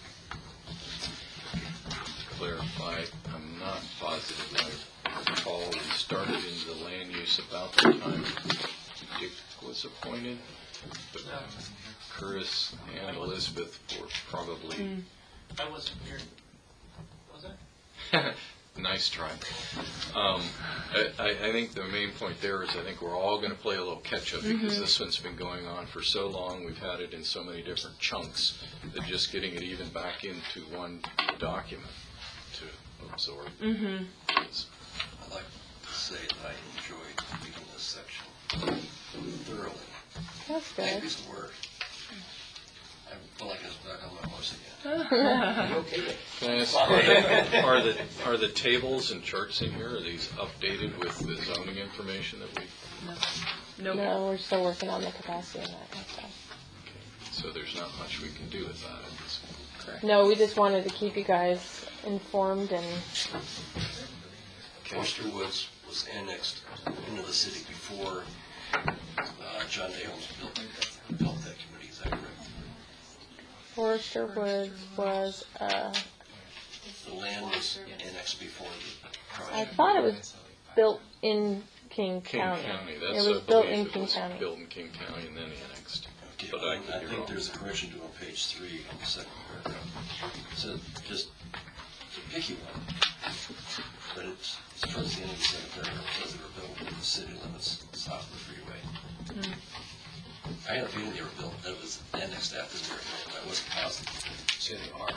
Clarify, I'm not positive. I recall we started into the land use about the time Dick was appointed, but Curtis and Elizabeth were probably. I wasn't here. Was I? Nice try. Um, I, I I think the main point there is I think we're all going to play a little catch-up because this one's been going on for so long. We've had it in so many different chunks that just getting it even back into one document to absorb. Mm-hmm. is- I'd like to say that I enjoyed reading this section thoroughly. That's good. Maybe it's a word. I feel like I was back on my horse again. Can I ask, are the, are the are the tables and charts in here? Are these updated with the zoning information that we? Nope. No, we're still working on the capacity and that kind of stuff. So there's not much we can do with that at this point. No, we just wanted to keep you guys informed and, Forster Woods was annexed into the city before uh, John Day Holmes built, built that community, is that correct? Forester Woods was, uh, The land was annexed before the I project. thought it was built in King King County. County, It that's, was I built believe in it King was County. built in King County and then annexed. Okay, But well, I could I be think wrong. there's a correction to on page three on the second paragraph. So just, it's a picky one, but it's, it's towards the end of the second paragraph, it says they were built within the city limits south of the freeway. I had a feeling they were built, that it was annexed after they were built, I wasn't positive. Say they are.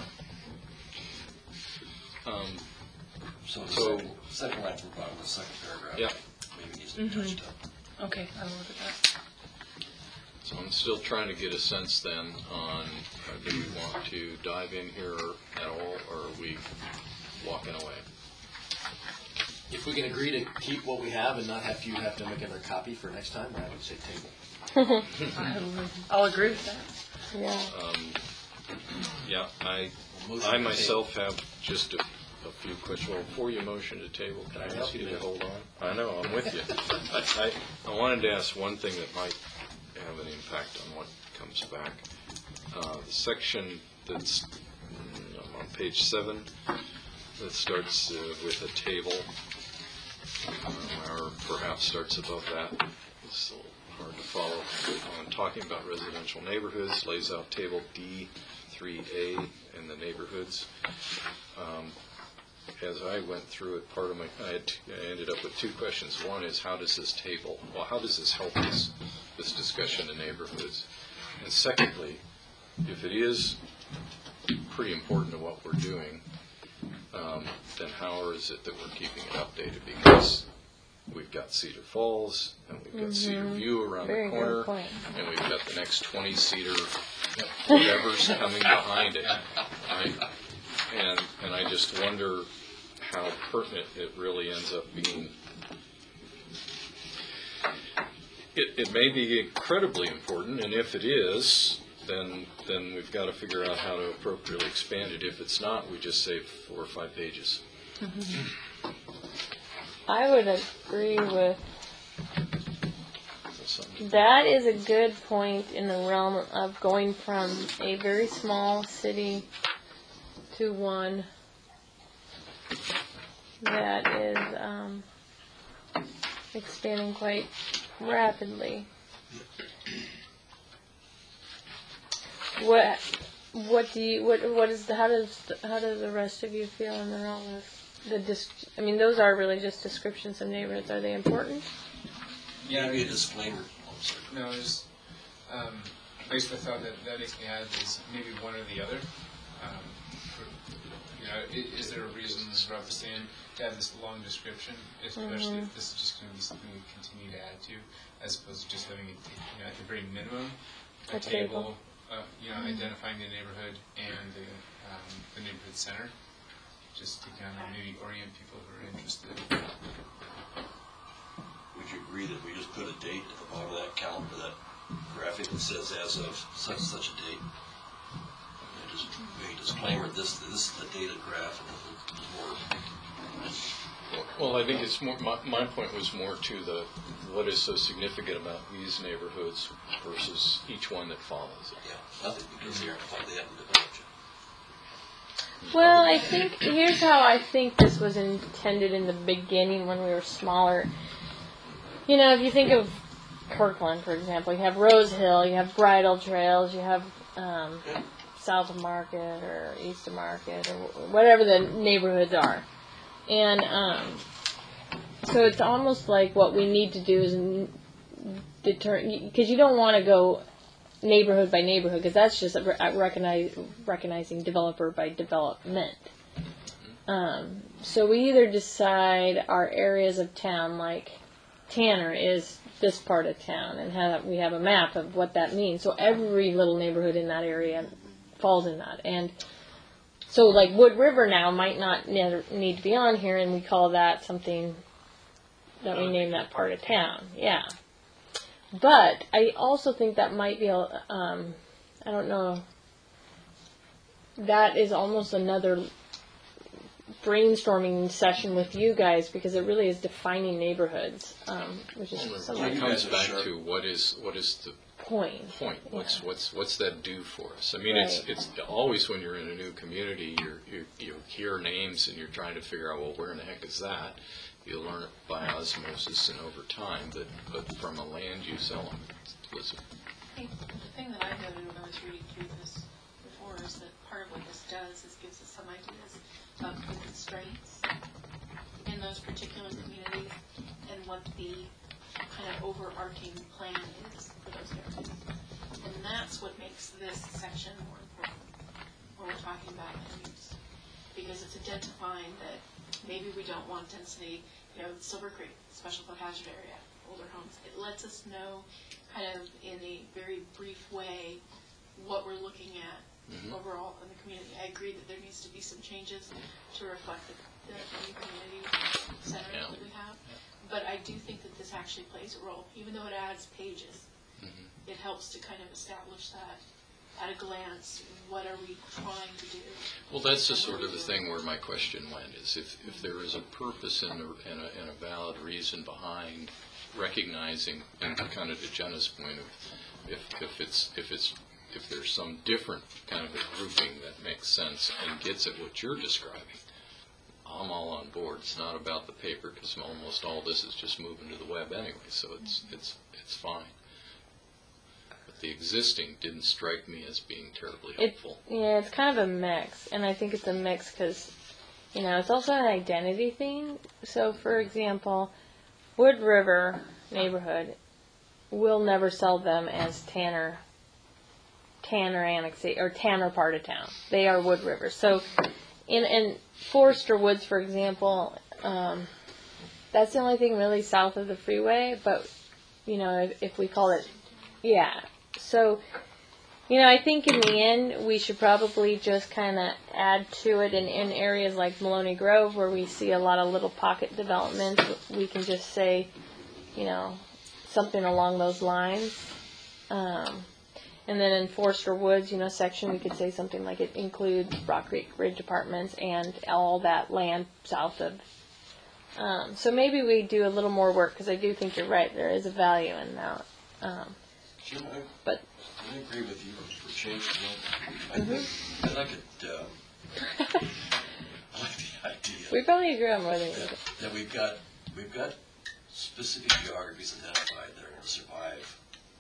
Um, So the So- second, second line from the bottom of the second paragraph. Yeah. Maybe needs to be touched up. Okay, I will look at that. So I'm still trying to get a sense then on, uh, do we want to dive in here at all, or are we walking away? If we can agree to keep what we have and not have you have to make another copy for next time, I would say table. I will- I'll agree with that. Yeah. Um, Yeah, I, Motion I to myself have just a, a few questions. Well, before you motion to table, can I ask you to hold on? I know, I'm with you. I, I, I wanted to ask one thing that might have an impact on what comes back. Uh, the section that's mm, on page seven, that starts uh, with a table, um, or perhaps starts above that. It's a little hard to follow. On talking about residential neighborhoods, lays out table D three A in the neighborhoods. Um, as I went through it, part of my, I, had, I ended up with two questions. One is, how does this table, well, how does this help us, this discussion in neighborhoods? And secondly, if it is pretty important to what we're doing, um, then how is it that we're keeping it updated? Because we've got Cedar Falls, and we've got mm-hmm. Cedar View around Very the corner, good point. and we've got the next twenty Cedar whatever's coming behind it. Right? And, and I just wonder how pertinent it really ends up being. It, it may be incredibly important, and if it is, then then we've got to figure out how to appropriately expand it. If it's not, we just save four or five pages. Mm-hmm. I would agree with that. Is a good point in the realm of going from a very small city to one that is um, expanding quite rapidly. What what do you what what is the, how does how do the rest of you feel in the realm of the dis- I mean, those are really just descriptions of neighborhoods. Are they important? Yeah, maybe a disclaimer. No, just um, basically, I thought that that makes me add is maybe one or the other. Um, for, you know, is, is there a reason, as Rob was saying, to have this long description, especially mm-hmm. if this is just going to be something we continue to add to, as opposed to just having, a, you know, at the very minimum, a, a table, table uh, you know, mm-hmm. identifying the neighborhood and the, um, the neighborhood center, just to kind of maybe orient people who are interested. Would you agree that we just put a date at the bottom of that calendar, that graphic that says as of such and such a date? And just make a disclaimer, this this is the data graph, and it's more. Well, I think it's more, my, my point was more to the, what is so significant about these neighborhoods versus each one that follows it. Yeah, nothing, because they haven't developed yet. Well, I think, here's how I think this was intended in the beginning when we were smaller. You know, if you think of Kirkland, for example, you have Rose Hill, you have Bridle Trails, you have um, South of Market or East of Market or whatever the neighborhoods are. And um, so it's almost like what we need to do is determine, because you don't want to go neighborhood by neighborhood, because that's just recognize, recognizing developer by development. Um, so we either decide our areas of town, like Tanner is this part of town, and have, we have a map of what that means. So every little neighborhood in that area falls in that. And so like Wood River now might not need to be on here, and we call that something that we name that part of town. Yeah. But I also think that might be, um, I don't know, that is almost another brainstorming session with you guys, because it really is defining neighborhoods, um, which is well, something. It comes back to what is what is the point. Point. What's yeah. what's what's that do for us? I mean, right. it's it's always when you're in a new community, you're, you you hear names and you're trying to figure out, well, where in the heck is that? You'll learn it by osmosis and over time, but but from a land use element, listen. I think the thing that I noted when I was reading through this before is that part of what this does is gives us some ideas of the constraints in those particular communities and what the kind of overarching plan is for those areas. And that's what makes this section more important when we're talking about land use. Because it's identifying that maybe we don't want density, you know, Silver Creek, special flood hazard area, older homes. It lets us know kind of in a very brief way what we're looking at mm-hmm. overall in the community. I agree that there needs to be some changes to reflect the, the new community center yeah. that we have. Yeah. But I do think that this actually plays a role. Even though it adds pages, mm-hmm. it helps to kind of establish that at a glance, what are we trying to do? Well, that's the sort of the thing where my question went, is if, if there is a purpose and a, and, a, and a valid reason behind recognizing, and kind of to Jenna's point of, if, if it's if it's if there's some different kind of a grouping that makes sense and gets at what you're describing, I'm all on board. It's not about the paper, because almost all this is just moving to the web anyway, so it's mm-hmm. it's it's fine. But the existing didn't strike me as being terribly helpful. It, yeah, it's kind of a mix, and I think it's a mix because You know, it's also an identity thing. So, for example, Wood River neighborhood will never sell them as Tanner, Tanner annexation or Tanner part of town. They are Wood River. So, in in Forester Woods, for example, um, that's the only thing really south of the freeway. But you know, if, if we call it, yeah. So, you know, I think in the end we should probably just kind of add to it in, in areas like Maloney Grove where we see a lot of little pocket developments. We can just say, you know, something along those lines. Um, and then in Forester Woods, you know, section, we could say something like it includes Rock Creek Ridge Apartments and all that land south of. Um, so maybe we do a little more work because I do think you're right. There is a value in that. Um, Jim, I, but I agree with you for change. I think I like it. Um, I like the idea. we probably agree on more than we that, do. that we've got we've got specific geographies identified that are going to survive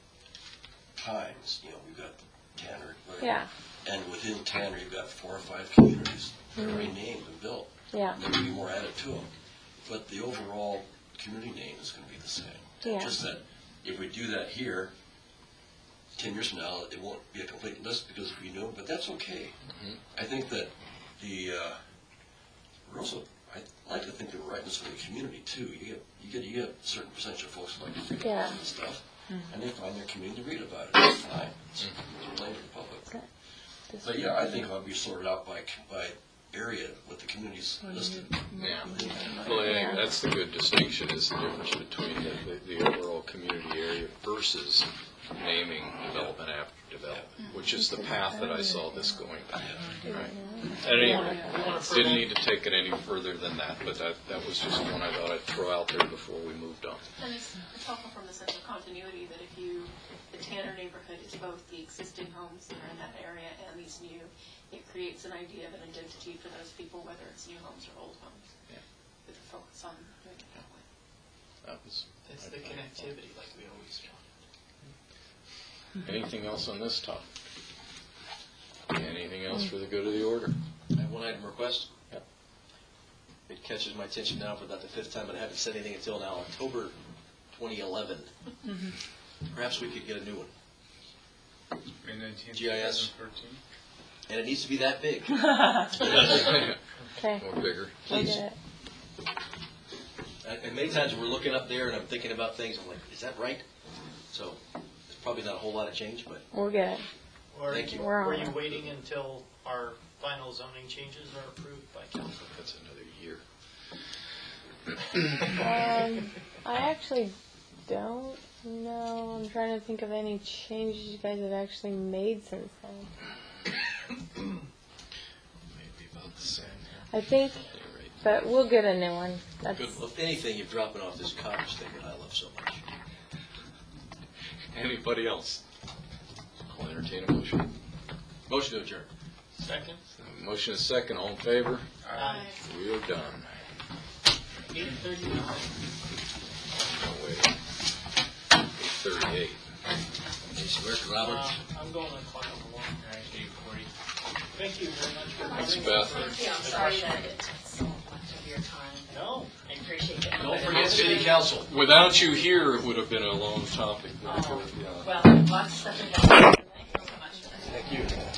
times. You know, we've got Tanner, right? Yeah. And within Tanner, you've got four or five communities that are already named and built. Yeah. There will be more added to them, but the overall community name is going to be the same. Yeah. Just that if we do that here, ten years from now, it won't be a complete list because we know, but that's okay. Mhm. I think that the, uh, we're also, I like to think that we're writing this for the community too. You get, you get, you get a certain percentage of folks who like to read Yeah. about this stuff, and they find their community to read about it. That's fine. It's it's plain to the public. This But yeah, I think I'll be sorted out by, by area with the communities listed. Yeah. Well, I think that's the good distinction is the difference between the, the, the overall community area versus naming development after development, which is the path that I saw this going down. Right. And anyway, didn't need to take it any further than that, but that, that was just one I thought I'd throw out there before we moved on. And it's, it's helpful from the sense of continuity that if you, the Tanner neighborhood is both the existing homes that are in that area and these new, it creates an idea of an identity for those people, whether it's new homes or old homes, Yeah. with a focus on doing it that way. That was. It's the connectivity like we always want. Anything else on this topic? Anything else for the good of the order? I have one item request. Yep. It catches my attention now for about the fifth time, but I haven't said anything until now, October twenty eleven. Perhaps we could get a new one. May nineteenth, G I S. two thousand fourteen. And it needs to be that big. Okay. Or bigger. We'll Please. get it. And and many times we're looking up there and I'm thinking about things, I'm like, is that right? So it's probably not a whole lot of change, but We'll get it. Or Thank you. We're on were you it. waiting until our final zoning changes are approved by council? That's another year. Um, I actually don't know. I'm trying to think of any changes you guys have actually made since then. Maybe about the same. I think, You're right. but we'll get a new one. That's good. Well, if anything, you're dropping off this cottage thing that I love so much. Anybody else? I'll entertain a motion. Motion to adjourn. Second? Motion is second. All in favor? Aye. We are done. Eight thirty-nine. Oh, wait. eight thirty-eight. Jason Rick, Robert. Uh, I'm going to climb along. All right, eight forty. Thank you very much for coming. Thanks, Beth. Yeah, I'm sorry that it took so much of your time. No. I appreciate it. Don't forget city council. Without you here, it would have been a long topic. Oh, Yeah. well, lots of stuff in there. Thank you so much. Thank you.